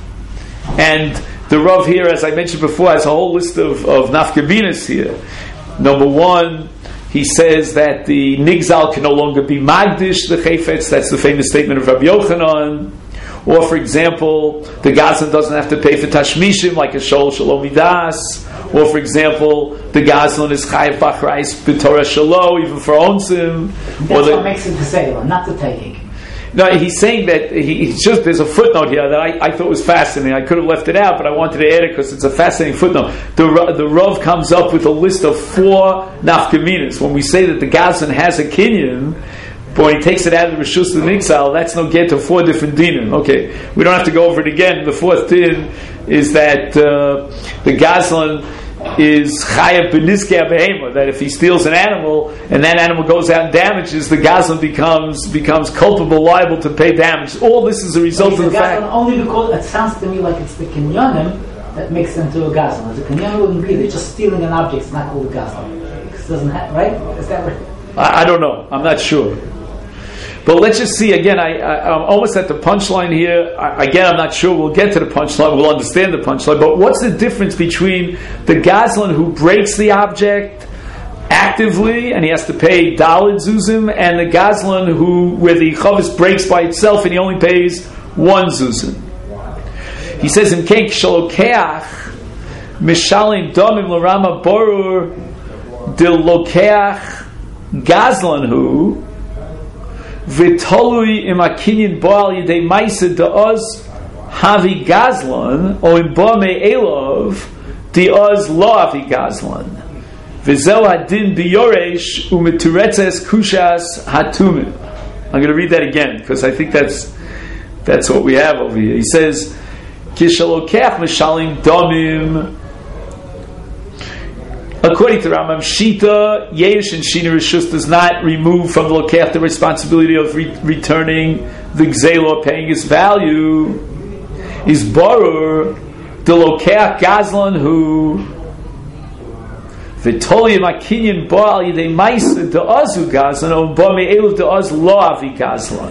and the Rav here, as I mentioned before, has a whole list of, of nafkabinas here. Number one, he says that the nigzal can no longer be magdish the chayfetz. That's the famous statement of Rabbi Yochanan. Or, for example, the Gazlan doesn't have to pay for tashmishim like a shol shalom midas. Or, for example, the Gazlan is chayav bachrais b'torah shalo even for onsim. That's or the, what makes it the sale, not the taking. No, he's saying that he, he's just, there's a footnote here that I, I thought was fascinating. I could have left it out, but I wanted to add it because it's a fascinating footnote. The the Rav comes up with a list of four nafkaminas. When we say that the Gazlan has a kinyan, but when he takes it out of the Rishus Nigzal, that's no get to four different dinim. Okay, we don't have to go over it again. The fourth din is that uh, the Gazlan is chayav b'nizkei behema, that if he steals an animal and that animal goes out and damages, the Gazlan becomes becomes culpable, liable to pay damage. All this is a result of the, the fact. Only because it sounds to me like it's the kinyanim that makes them to a Gazlan. The kinyanim wouldn't be, they're just stealing an object. It's not called a Gazlan. It doesn't have, right? Is that right? I, I don't know. I'm not sure. But let's just see again. I, I, I'm almost at the punchline here. I, again, I'm not sure. We'll get to the punchline. We'll understand the punchline. But what's the difference between the Gazlan who breaks the object actively and he has to pay daled zuzim, and the Gazlan who, where the chavis breaks by itself and he only pays one zuzim? He says in Keik Shalokeach Mishalim Domim L'Rama Borur Dil Lokeach Gazlan who V'tolui im akinyin boal yidei ma'aseh da'oz havi gazlan o im bo me'elov da'oz lo havi gazlan v'zeu hadin biyoresh u'meturetzes kushas hatumim. I'm going to read that again because I think that's that's what we have over here. He says kishalokech mishalim domim. According to Rambam Shita, Yesh and Shina Rishus does not remove from the Lokech the responsibility of re- returning the Gzela, paying its value. Is Barur, the Lokech Gazlan who V'toli Makinyan Baal Yidei Maisa Da'azu Gazlan or Ba Me'elu Da'az Lo Avi Gazlan.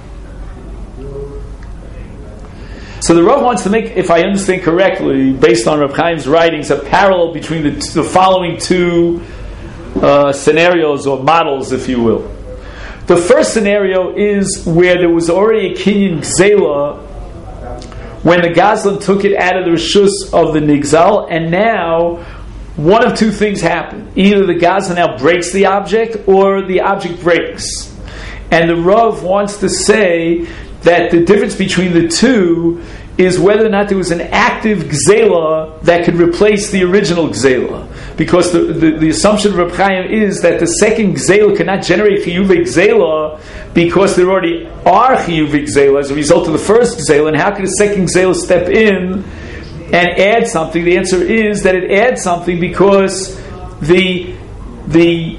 So the Rav wants to make, if I understand correctly, based on Reb Chaim's writings, a parallel between the, the following two uh, scenarios or models, if you will. The first scenario is where there was already a kinyan gzela when the Gazlan took it out of the rishus of the nigzal, and now one of two things happen. Either the Gazlan now breaks the object, or the object breaks. And the Rav wants to say that the difference between the two is whether or not there was an active gzela that could replace the original gzela. Because the, the, the assumption of Reb Chaim is that the second gzela cannot generate chiyuvei gzela because there already are chiyuvei gzela as a result of the first gzela. And how could a second gzela step in and add something? The answer is that it adds something because the the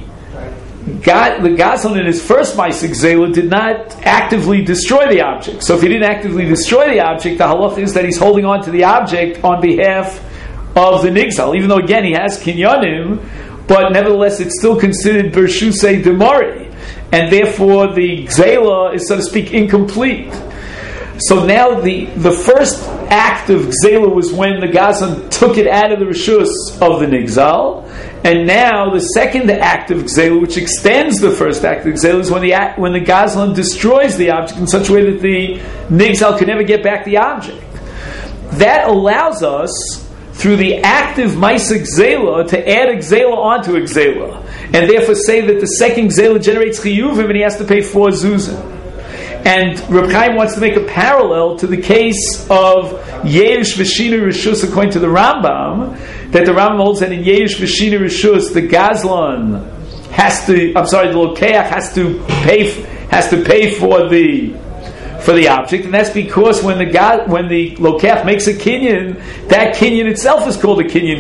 God, the Gazlan in his first Maaseh Gzela did not actively destroy the object. So if he didn't actively destroy the object, the halacha is that he's holding on to the object on behalf of the Nigzal. Even though again he has Kinyanim, but nevertheless it's still considered Bershusei Demari. And therefore the Gzela is, so to speak, incomplete. So now the, the first act of Gzela was when the Gazlan took it out of the Rishus of the Nigzal. And now the second act of Gzela, which extends the first act of Gzela, is when the when the Gazlan destroys the object in such a way that the Nigzal can never get back the object. That allows us, through the active Maaseh Gzela, to add a Gzela onto a Gzela. And therefore say that the second Gzela generates Chiyuvim and he has to pay four Zuzim. And Reb Chaim wants to make a parallel to the case of Yerush V'Shinu Rishus, according to the Rambam, that the Rambam holds that in Yerush V'Shinu Rishus, the Gazlan has to, I'm sorry, the Lokeach has to pay, has to pay for the for the object, and that's because when the God, when the Lokeach makes a kinyan, that kinyan itself is called a kinyan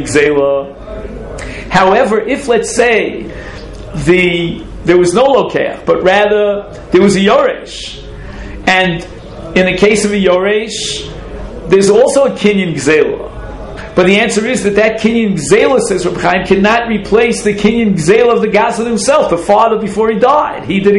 Gzela. However, if let's say the there was no Lokeach, but rather there was a Yoresh. And in the case of a Yoresh, there's also a Kinyan Gzela. But the answer is that that Kinyan Gzela, says Reb Chaim, cannot replace the Kinyan Gzela of the Gazlan himself, the father before he died. He did a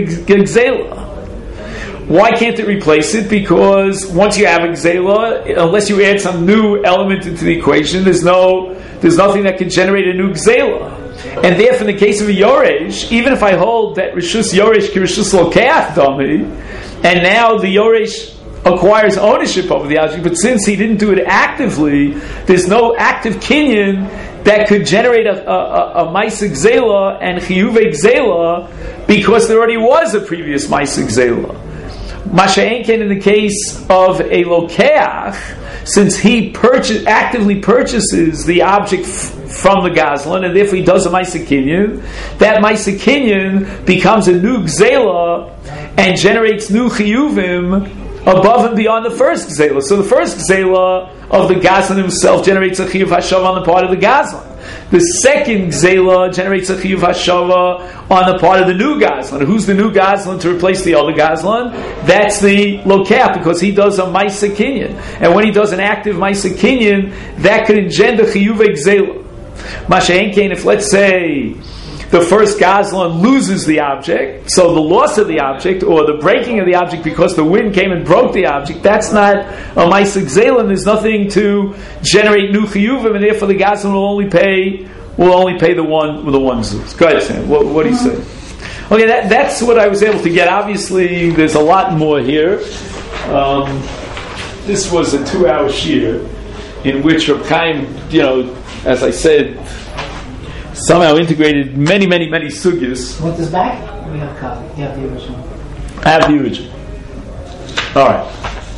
Gzela. Why can't it replace it? Because once you have a Gzela, unless you add some new element into the equation, there's no, there's nothing that can generate a new Gzela. And therefore, in the case of a Yoresh, even if I hold that Rishus Yoresh ki Rishus Lokeach Dami, and now the Yoresh acquires ownership over the object, but since he didn't do it actively, there's no active kinyan that could generate a, a, a, a Maaseh Gzela and Chiyuvei Gzela because there already was a previous Maaseh Gzela. Masha'enken, in the case of a Lokeach, since he purchase, actively purchases the object f- from the Gazlan, and therefore he does a Maaseh Kinyan, that Maaseh Kinyan becomes a new Gzela and generates new Chiyuvim above and beyond the first Gzela. So the first Gzela of the Gazlan himself generates a Chiyuv Hashava on the part of the Gazlan. The second Gzela generates a Chiyuv Hashava on the part of the new Gazlan. Who's the new Gazlan to replace the other Gazlan? That's the Lokeach, because he does a Maaseh Kinyan. And when he does an active Maaseh Kinyan, that could engender Chiyuvei Gzela. Masha'enkein, if let's say the first Gazlan loses the object, so the loss of the object, or the breaking of the object because the wind came and broke the object, that's not a Maaseh Gzela, and there's nothing to generate new Chiyuvim, and therefore the Gazlan will only pay will only pay the one with the one zuz. Go ahead, Sam. What, what do you say? Okay, that, that's what I was able to get. Obviously, there's a lot more here. Um, this was a two-hour shiur in which Reb Chaim, you know, as I said, somehow integrated many, many, many sugyas. Want this back? We have a copy. You have the original. I have the original. All right.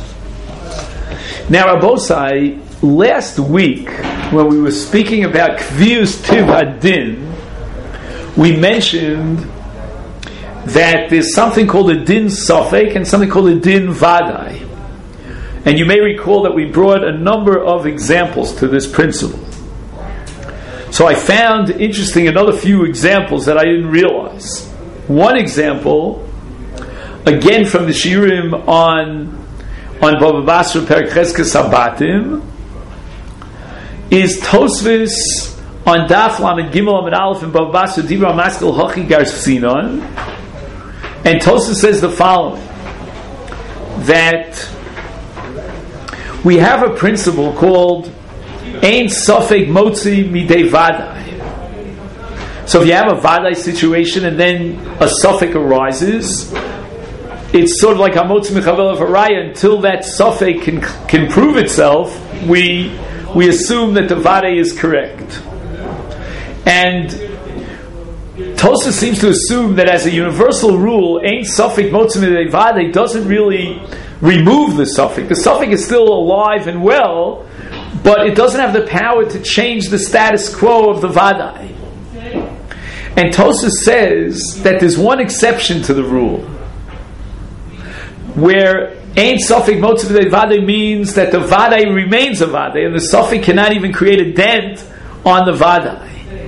Now, Rabosai, last week when we were speaking about Kvius Tiv Hadin, we mentioned that there's something called a Din Sofek and something called a Din Vadai. And you may recall that we brought a number of examples to this principle. So I found interesting another few examples that I didn't realize. One example, again from the Shiurim on on Bava Basra Perek Cheskes Sabatim, is Tosfos on Daf Lamed Gimel Amud Aleph in Bava Basra Dibra Maskil Hachi Gar Sinon, and Tosfos says the following: that we have a principle called Ein Sofek Motzi Midei Vadai. So if you have a Vadai situation and then a Sofek arises, it's sort of like a Motzi Mechavel of a Raya. Until that Sofek can can prove itself, we we assume that the Vadai is correct. And Tosfos seems to assume that as a universal rule, Ein Safek Motzim Midei Vadai doesn't really remove the suffix. The suffix is still alive and well, but it doesn't have the power to change the status quo of the Vadai. And Tosfos says that there's one exception to the rule, where Ein Safek Motzim Midei Vadai means that the Vadai remains a Vadai, and the suffix cannot even create a dent on the Vadai.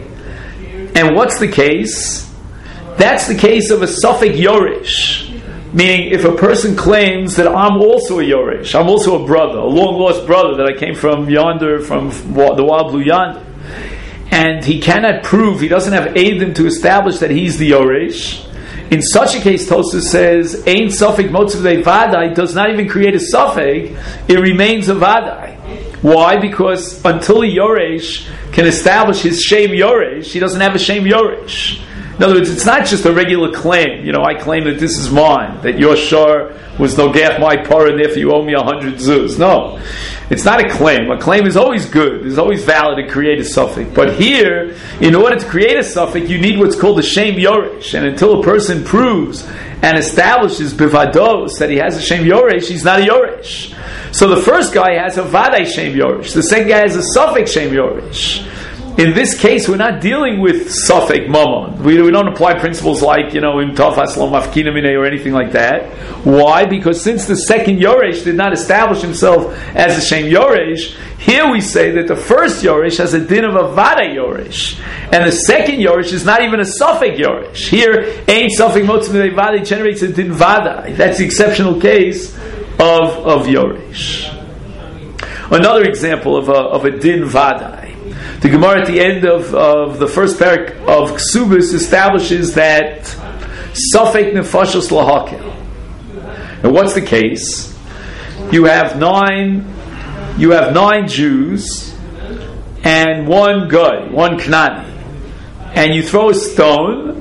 And what's the case? That's the case of a Safek Yorish. Meaning, if a person claims that I'm also a Yorish, I'm also a brother, a long-lost brother that I came from yonder, from the wild blue yonder, and he cannot prove, he doesn't have Eidim to establish that he's the Yorish, in such a case, Tosfos says, Ein Safek Motzim Midei Vadai does not even create a Safek, it remains a Vadai. Why? Because until a Yoresh can establish his Shem Yoresh, he doesn't have a Shem Yoresh. In other words, it's not just a regular claim. You know, I claim that this is mine, that your shor was Nogech my par, and therefore you owe me a hundred zuz. No. It's not a claim. A claim is always good. It's always valid to create a suffix. But here, in order to create a suffix, you need what's called a Shem Yoresh. And until a person proves and establishes bivados that he has a Shem Yoresh, he's not a Yoresh. So the first guy has a Vadai Shem Yoresh. The second guy has a suffix Shem Yoresh. In this case, we're not dealing with suffix mamon. We, we don't apply principles like, you know, im tafas lo mafkina minei or anything like that. Why? Because since the second Yoresh did not establish himself as a Shem Yoresh, here we say that the first Yoresh has a din of a Vadai Yoresh. And the second Yoresh is not even a suffix Yoresh. Here, Ein Safek Motzim Midei Vadai generates a din Vadai. That's the exceptional case of, of Yoresh. Another example of a, of a din Vadai. The Gemara at the end of, of the first parak of Ksubis establishes that Safek Nefashos Lahakel. And what's the case? You have nine, you have nine Jews and one guy, one Knani, and you throw a stone,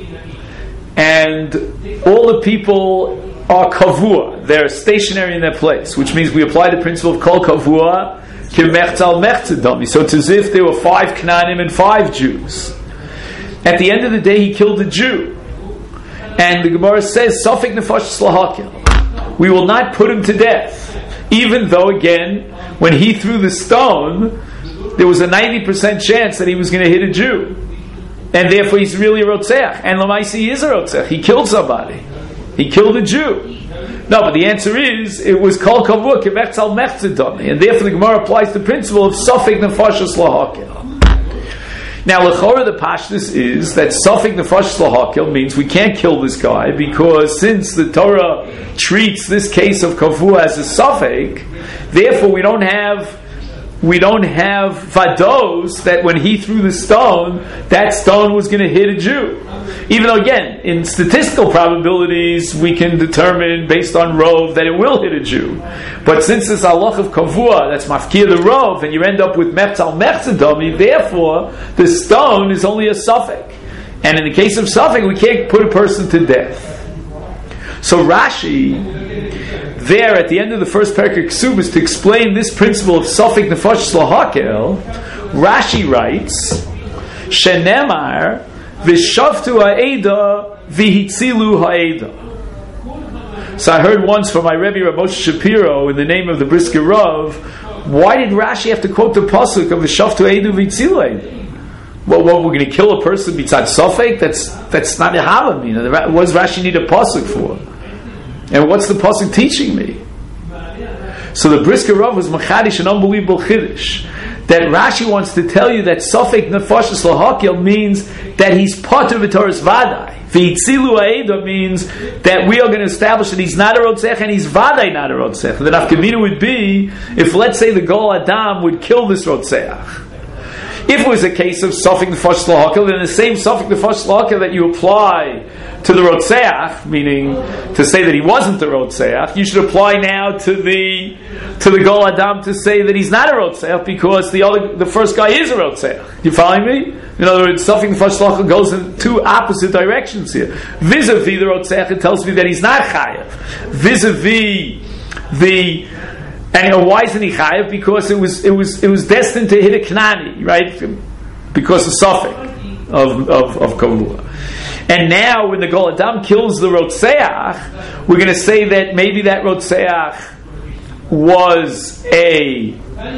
and all the people are kavua; they're stationary in their place, which means we apply the principle of kol kavua. So it's as if there were five Knaanim and five Jews. At the end of the day, he killed a Jew. And the Gemara says, Safek Nefashos Lahakel. We will not put him to death. Even though, again, when he threw the stone, there was a ninety percent chance that he was going to hit a Jew. And therefore he's really a Rotzeach. And Lamaisi, he is a Rotzeach. He killed somebody. He killed a Jew. No, but the answer is, it was Kol Kavua Kevech Tzal Mechtzedami, and therefore the Gemara applies the principle of Safek Nefashos Lahakel. Now, L'chora, the Pashtus is that Safek Nefashos Lahakel means we can't kill this guy, because since the Torah treats this case of Kavua as a Safek, therefore we don't have we don't have vados that when he threw the stone, that stone was going to hit a Jew. Even though, again, in statistical probabilities, we can determine based on rov that it will hit a Jew. But since it's halach of kavua, that's mafkir the rov, and you end up with meptzal mechzedami, therefore, the stone is only a suffix. And in the case of suffix, we can't put a person to death. So Rashi, there at the end of the first parak of Ksubis, to explain this principle of Safek Nefashos Lahakel, Rashi writes, Shenemar v'shavtu ha'eda v'hitzilu ha'eda. So I heard once from my Rebbe Rav Moshe Shapiro in the name of the Brisker Rav, why did Rashi have to quote the pasuk of v'shavtu ha'eda v'hitzilu ha'eda? Well, what, we're going to kill a person b'tzad Safek? That's that's not a halam. You know, what does Rashi need a pasuk for? And what's the pasuk teaching me? So the Brisker Rav was machadish, an unbelievable chiddush, that Rashi wants to tell you that Safek Nefashos Lahakel means that he's part of the Torah's Vadai. V'itzilu ha'eda means that we are going to establish that he's not a Rotzech and he's Vadai not a Rotzech. The nafkamina would be if, let's say, the Gol Adam would kill this Rotzech. If it was a case of Safek Nefashos Lahakel, then the same Safek Nefashos Lahakel that you apply to the Rotzeach, meaning to say that he wasn't the Rotzeach, you should apply now to the to the Gol Adam to say that he's not a Rotzeach because the other the first guy is a Rotzeach. You following me? In other words, Safek Nefashos Lahakel goes in two opposite directions here. Vis-a-vis the Rotzeach, it tells me that he's not Chayav. Vis-a-vis the And you know, why isn't he chayav? Because it was it was it was destined to hit a Knani, right? Because of Safek. of of, of kavua. And now, when the Gol Adam kills the Rotseach, we're going to say that maybe that Rotseach was a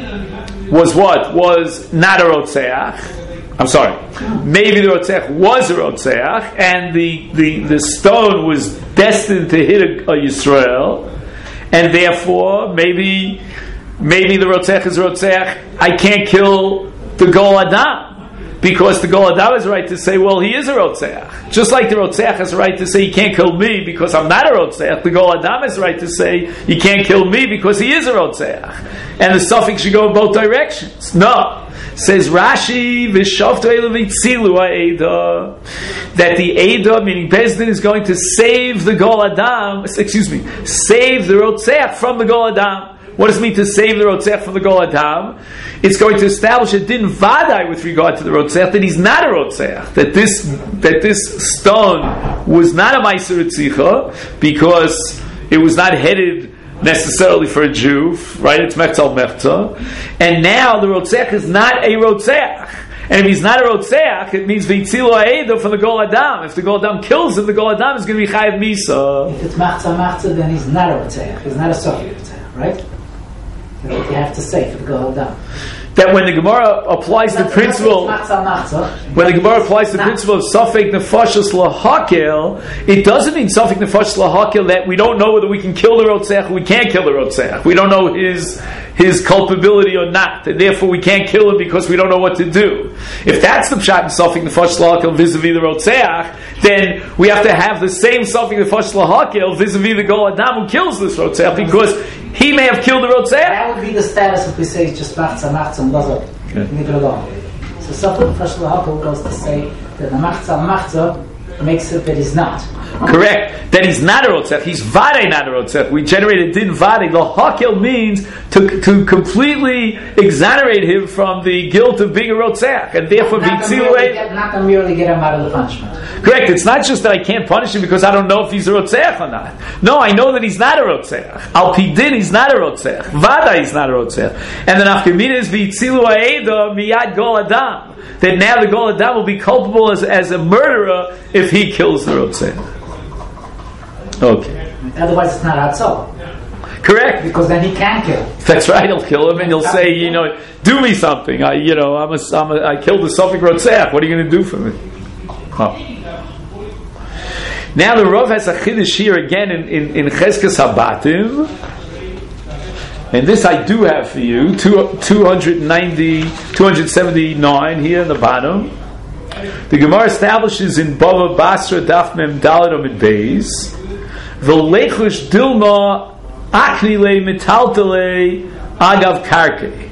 was what was not a Rotseach. I'm sorry. Maybe the Rotseach was a Rotseach, and the, the, the stone was destined to hit a, a Yisrael, and therefore maybe maybe the Rotseach is a Rotseach. I can't kill the Gol Adam. Because the Gol Adam has a right to say, well, he is a Rotzeach. Just like the Rotzeach has a right to say, he can't kill me because I'm not a Rotzeach, the Gol Adam has a right to say, he can't kill me because he is a Rotzeach. And the suffix should go in both directions. No. Says Rashi, V'shavto elu v'tzilu ha'eda, that the Eda, meaning Bezdin, is going to save the Gol Adam, excuse me, save the Rotzeach from the Gol Adam. What does it mean to save the Rotzeach from the Gol Adam? It's going to establish a din vadai with regard to the Rotzeach, that he's not a Rotzeach, that this that this stone was not a Meiser Ritzicha, because it was not headed necessarily for a Jew, right? It's Mechzal Mechza. And now the Rotzeach is not a Rotzeach. And if he's not a Rotzeach, it means V'itzilu ha'edo from the Gol Adam. If the Gol Adam kills him, the Gol Adam is going to be Chayav Misa. If it's Machza Machza, then he's not a Rotzeach. He's not a Sofi Rotzeach, right? That's what you have to say for the Gol Adam. That when the Gemara applies the principle, when the Gemara applies the principle of Safek Nefashos Lahakel, it doesn't mean Safek Nefashos Lahakel that we don't know whether we can kill the Rotzeach or we can't kill the Rotzeach. We don't know his his culpability or not, and therefore we can't kill him because we don't know what to do. If that's the pshat in Safek Nefashos Lahakel vis-a-vis the Rotzeach, then we have to have the same Safek Nefashos Lahakel vis-a-vis the Gol Adam who kills this Rotzeach, because he may have killed the Rotzeach. That would be the status if we say it's just Machza Machza and does it. Leave it alone. So Safek Nefashos Lahakel goes to say that the Machza Machza makes it that he's not. Correct. That he's not a Rotzeach. He's Vadei not a Rotzeach. We generated Din Vadei. Lahakel means to to completely exonerate him from the guilt of being a Rotzeach, and therefore not, not, to merely get, not to merely get him out of the punishment. Correct. It's not just that I can't punish him because I don't know if he's a Rotzeach or not. No, I know that he's not a Rotzeach. Al Pi Din, he's not a Rotzeach. Vadei is not a Rotzeach. And the Nafkamina is V'itzilu ha'eda miyad Gol Adam. That now the Gol Adam will be culpable as, as a murderer if he kills the Rotzeach. Okay. Otherwise, it's not Hatzol. Correct. Because then he can kill. That's right. He'll kill him, and he'll say, you know, do me something. I, you know, I'm a, I'm a, I killed the Safek Rotzeach. What are you going to do for me? Oh. Now the Rav has a chiddush here again in in, in Cheskes Habatim, and this I do have for you. Two, two ninety, two seventy-nine here in the bottom. The Gemara establishes in Bava Basra Daf Mem Daled Amid Beis, V'lechush Dilma Aknile Metaltele Agav Karke.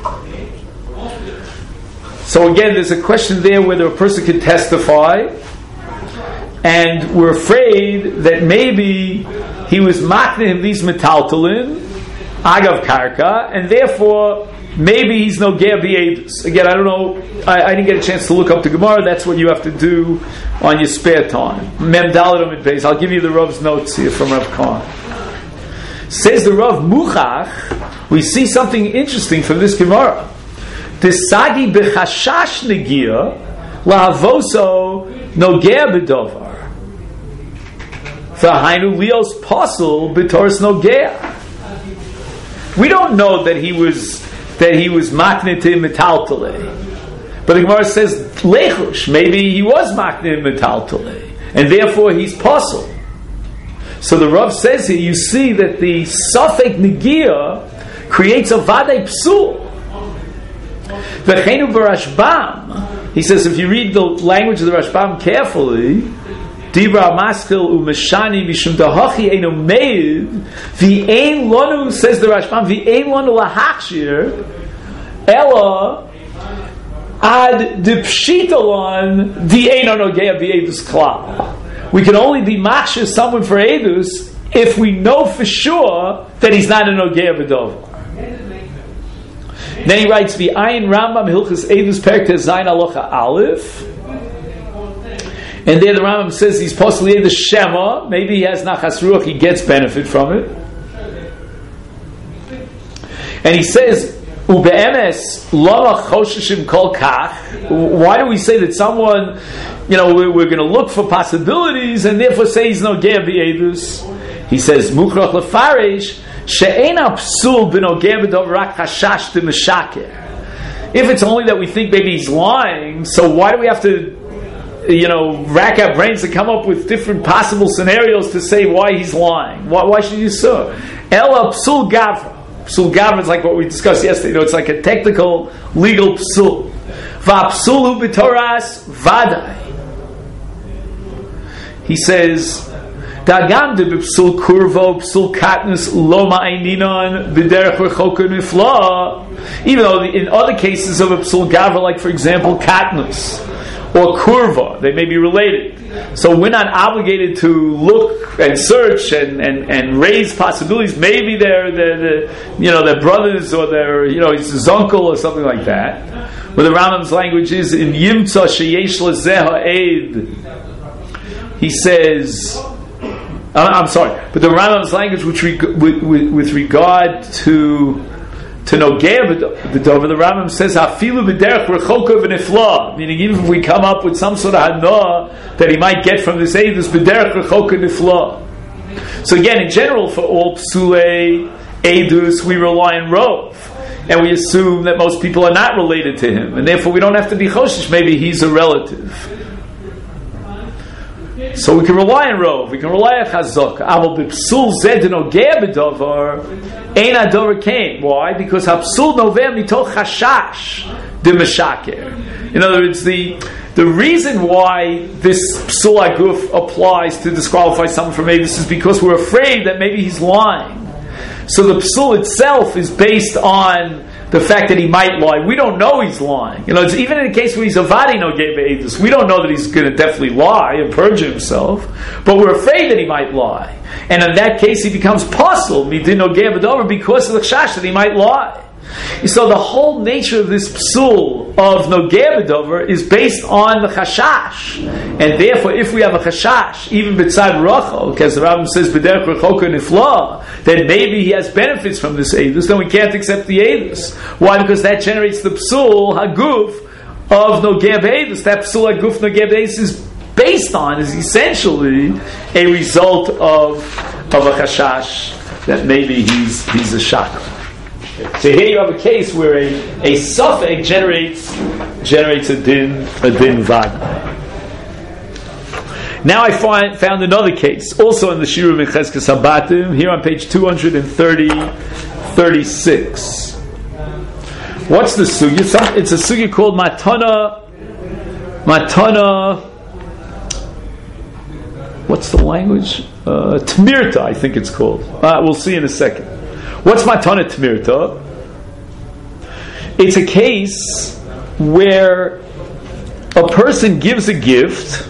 So again, there's a question there whether a person can testify, and we're afraid that maybe he was makne him these metaltalin Agav Karka, and therefore maybe he's no ger b'edus. Again, I don't know. I, I didn't get a chance to look up the Gemara. That's what you have to do on your spare time. Mem Dalet Amid Beis. I'll give you the Rav's notes here from Rav Kahn. Says the Rav Muchach, we see something interesting from this Gemara. Desagi b'chashash negia lahavoso noger b'dovar. V'hainu lios posel b'toras noger. We don't know that he was that he was makne to metaltale, but the Gemara says lechush. Maybe he was makne metaltale, and therefore he's posel. So the Rav says here, you see that the Safek Negia creates a Vadei Psul. V'cheinu b'Rashbam, he says, if you read the language of the Rashbam carefully, Dibra Maskil u'Meshani Mishum Dahachi Eino Meid V'ein Lonu, says the Rashbam, V'ein Lonu Lahakshir Ella Ad Dipshitalon D'eino Nogea B'Edus Klal. We can only be machshir someone for Edus if we know for sure that he's not a Nogea B'Dovar. Then he writes, V'ayin Rambam Hilchas Edus Perek Tezayin Alocha Aleph. And there the Rambam says he's possibly the Shema. Maybe he has Nachas Ruach, he gets benefit from it. And he says, Ube'emes lama chosheshim kol kach. Why do we say that someone, you know, we're, we're going to look for possibilities and therefore say he's no ge'er b'edus? He says, Mukhrach lefaresh she'ena psul b'nogeh b'dov rak hashash d'meshaker. If it's only that we think maybe he's lying, so why do we have to, you know, rack our brains to come up with different possible scenarios to say why he's lying? Why, why should you sue? Ela psul gavra. Psul gavra is like what we discussed yesterday. You know, it's like a technical, legal psul. Va psulu b'toras vadai. He says, Dagam de b'psul kurvo, psul katnus, lo ma'ayninon, b'derech rechoka nifla. Even though in other cases of a psul gavra, like for example, katnus, or kurva, they may be related. So we're not obligated to look and search and, and, and raise possibilities. Maybe they're, they're, they're, you know, their brothers or their, you know, it's his uncle or something like that. But the Rambam's language is in Yimtza sheyesh lezeh ha'ed. He says, I'm sorry, but the Rambam's language which reg- with, with, with regard to to Nogeh b'dover, the Rambam says hafilu b'derech rechoka v'nifla, meaning even if we come up with some sort of hana that he might get from this edus b'derech rechoka nifla. So again, in general, for all psulei edus, we rely on rov, and we assume that most people are not related to him, and therefore we don't have to be choshesh. Maybe he's a relative. So we can rely on rov, we can rely on chazok. Aval b'psul zed nogeh b'dover ein adover came. Why? Because hapsul noveh mitoch chashash d'meshaker. In other words, the the reason why this psul aguf applies to disqualify someone from edus is because we're afraid that maybe he's lying. So the psul itself is based on the fact that he might lie. We don't know he's lying. You know, it's even in the case where he's avadi nogeh b'edus, we don't know that he's going to definitely lie and perjure himself, but we're afraid that he might lie. And in that case, he becomes pasul midin nogeh b'dover because of the chash that he might lie. So the whole nature of this psul of nogeh b'dover is based on the chashash, and therefore, if we have a chashash, even b'tzad rachel, because the Rambam says b'derech rechoka nifla, then maybe he has benefits from this edus, then we can't accept the edus. Why? Because that generates the psul haguf of nogeh b'edus. That psul haguf nogeh b'edus is based on, is essentially a result of of a chashash that maybe he's he's a shakar. So here you have a case where a, a suffix generates generates a din a din vad. Now I find, found another case, also in the Shiru Mechezkes Habatim, here on page two thirty, thirty-six. What's the sugya? It's a sugya called Matana. Matana. What's the language? Uh, Tmirta, I think it's called. Uh, we'll see in a second. What's Matana Tmirta? It's a case where a person gives a gift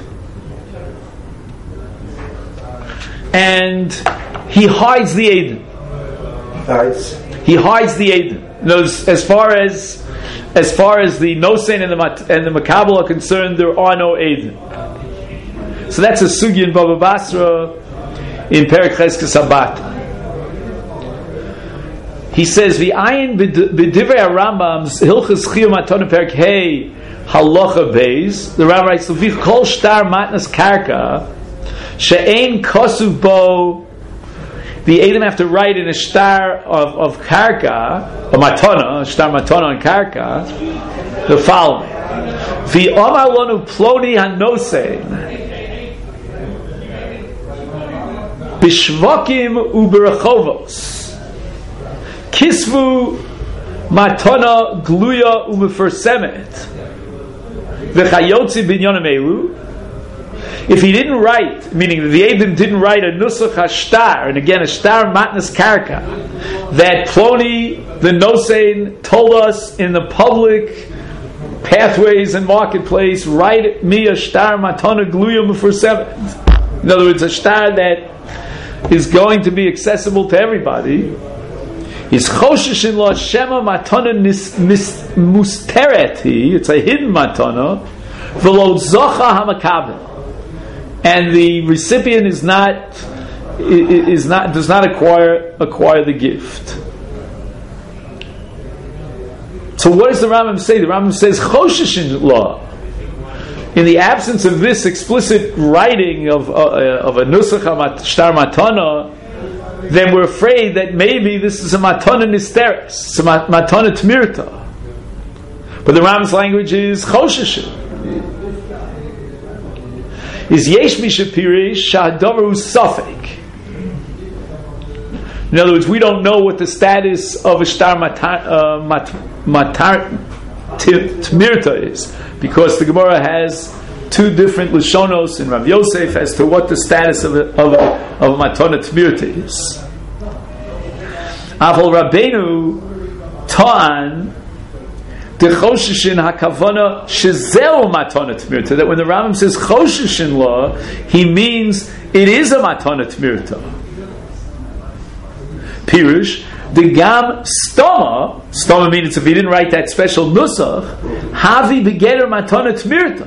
and he hides the Eden. Hides. He hides the Eden. Knows as far as as far as the Nosein and the and the Makabel are concerned, there are no Eden. So that's a sugya in Baba Basra in Perek Cheskes Habat. He says, "V'ayin b'divrei Rambam's Hilchos Chiyuv Matana Perek Hey Halacha Beis." The Rambam writes, "L'vich kol shtar matnas karka she'ein kosuv bo." The Edom have to write in a shtar of, of karka, a matana, a shtar matana on karka, the following: V'omar lonu ploni hanosein b'shvakim u'berachovos kisvu matana gluya u'mefersemet v'chayotzi binyonim elu. If he didn't write, meaning the Edom didn't write a nusach hashtar, and again a shtar matnas karka, that Ploni the Nosein told us in the public pathways and marketplace, write me a shtar matana gluya u'mefersemet. In other words, a shtar that is going to be accessible to everybody. Is choshishin lo shema matana mustereti. It's a hidden matana. V'lo zocha hamakabel, and the recipient is not is not does not acquire acquire the gift. So what does the Rambam say? The Rambam says Choshishin law. In the absence of this explicit writing of, uh, of a Nusach Shtar Matana, then we're afraid that maybe this is a Matana Nisteris, it's a Matana Tmirta. But the Rambam's language is Choshishin. Is Yesh Mishapirish Shahadavar Usafik. In other words, we don't know what the status of a Shtar Matar, uh, mat, matar Tmirta is, because the Gemara has two different Lashonos in Rav Yosef as to what the status of a, of a, of a Matana Tmirta is. Aval Rabbeinu Ta'an the Choshishin HaKavana Shezeu Matana Tmirta, that when the Rambam says Choshishin law, he means it is a Matana Tmirta. Pirush, the Gam Stoma, Stoma means if he didn't write that special Nusach, Havi Begeter Matana Tmirta.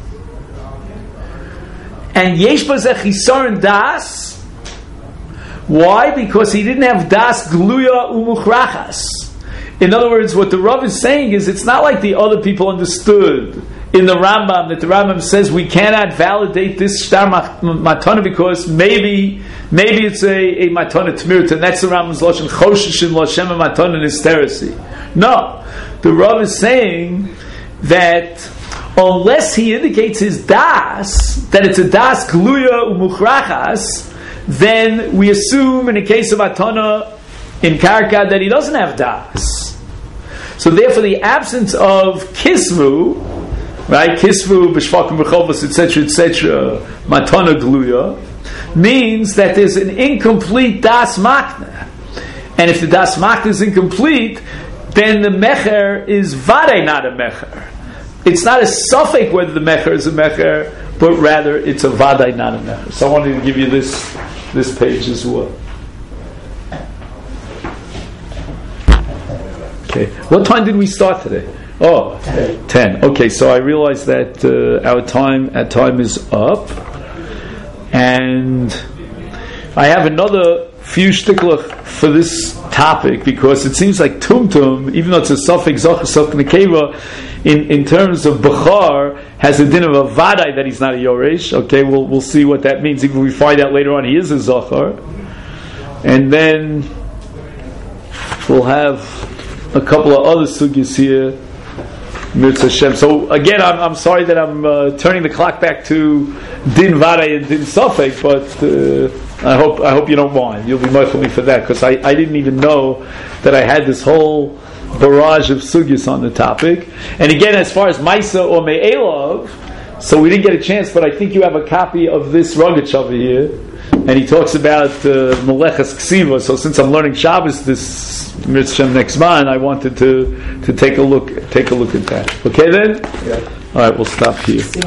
And Yesh Bazeh Chisaron Das. Why? Because he didn't have Das Gluya Umuchrachas. In other words, what the Rav is saying is it's not like the other people understood in the Rambam, that the Rambam says we cannot validate this Shtar Matana because maybe maybe it's a, a Matana Tmirta, and that's the Rambam's Lashon Choshishin Lashem Matana Nisterisi. No, the Rav is saying that unless he indicates his Das, that it's a Das Gluya Umuchrachas, then we assume in the case of Matana in Karka that he doesn't have Das. So therefore the absence of Kisvu, right, Kisvu, B'shvakim B'chovos, et cetera, et cetera, Matana Gluya, means that there's an incomplete Das Makna. And if the Das Makna is incomplete, then the Mecher is Vade not a Mecher. It's not a suffix whether the Mecher is a Mecher, but rather it's a Vade not a Mecher. So I wanted to give you this, this page as well. Okay. What time did we start today? Oh, ten. Okay, so I realize that uh, our time our time is up, and I have another few shtiklach for this topic because it seems like Tumtum, even though it's a suffix Zachar Sach Nekeva, in in terms of Bechar, has a din of a Vadai that he's not a Yoresh. Okay, we'll we'll see what that means. Even if we find out later on he is a Zachar, and then we'll have a couple of other sugyas here. Mitzvah Hashem. So again, I'm, I'm sorry that I'm uh, turning the clock back to Din Vadai and Din Safek, but uh, I hope I hope you don't mind. You'll be mindful me for that because I, I didn't even know that I had this whole barrage of sugyas on the topic. And again, as far as Maisa or Me'elov, so we didn't get a chance, but I think you have a copy of this Rogatsh over here. And he talks about uh, Meleches Ksiva. So since I'm learning Shabbos this Mitzvah next month, I wanted to to take a look take a look at that. Okay then? Yeah. All right, we'll stop here.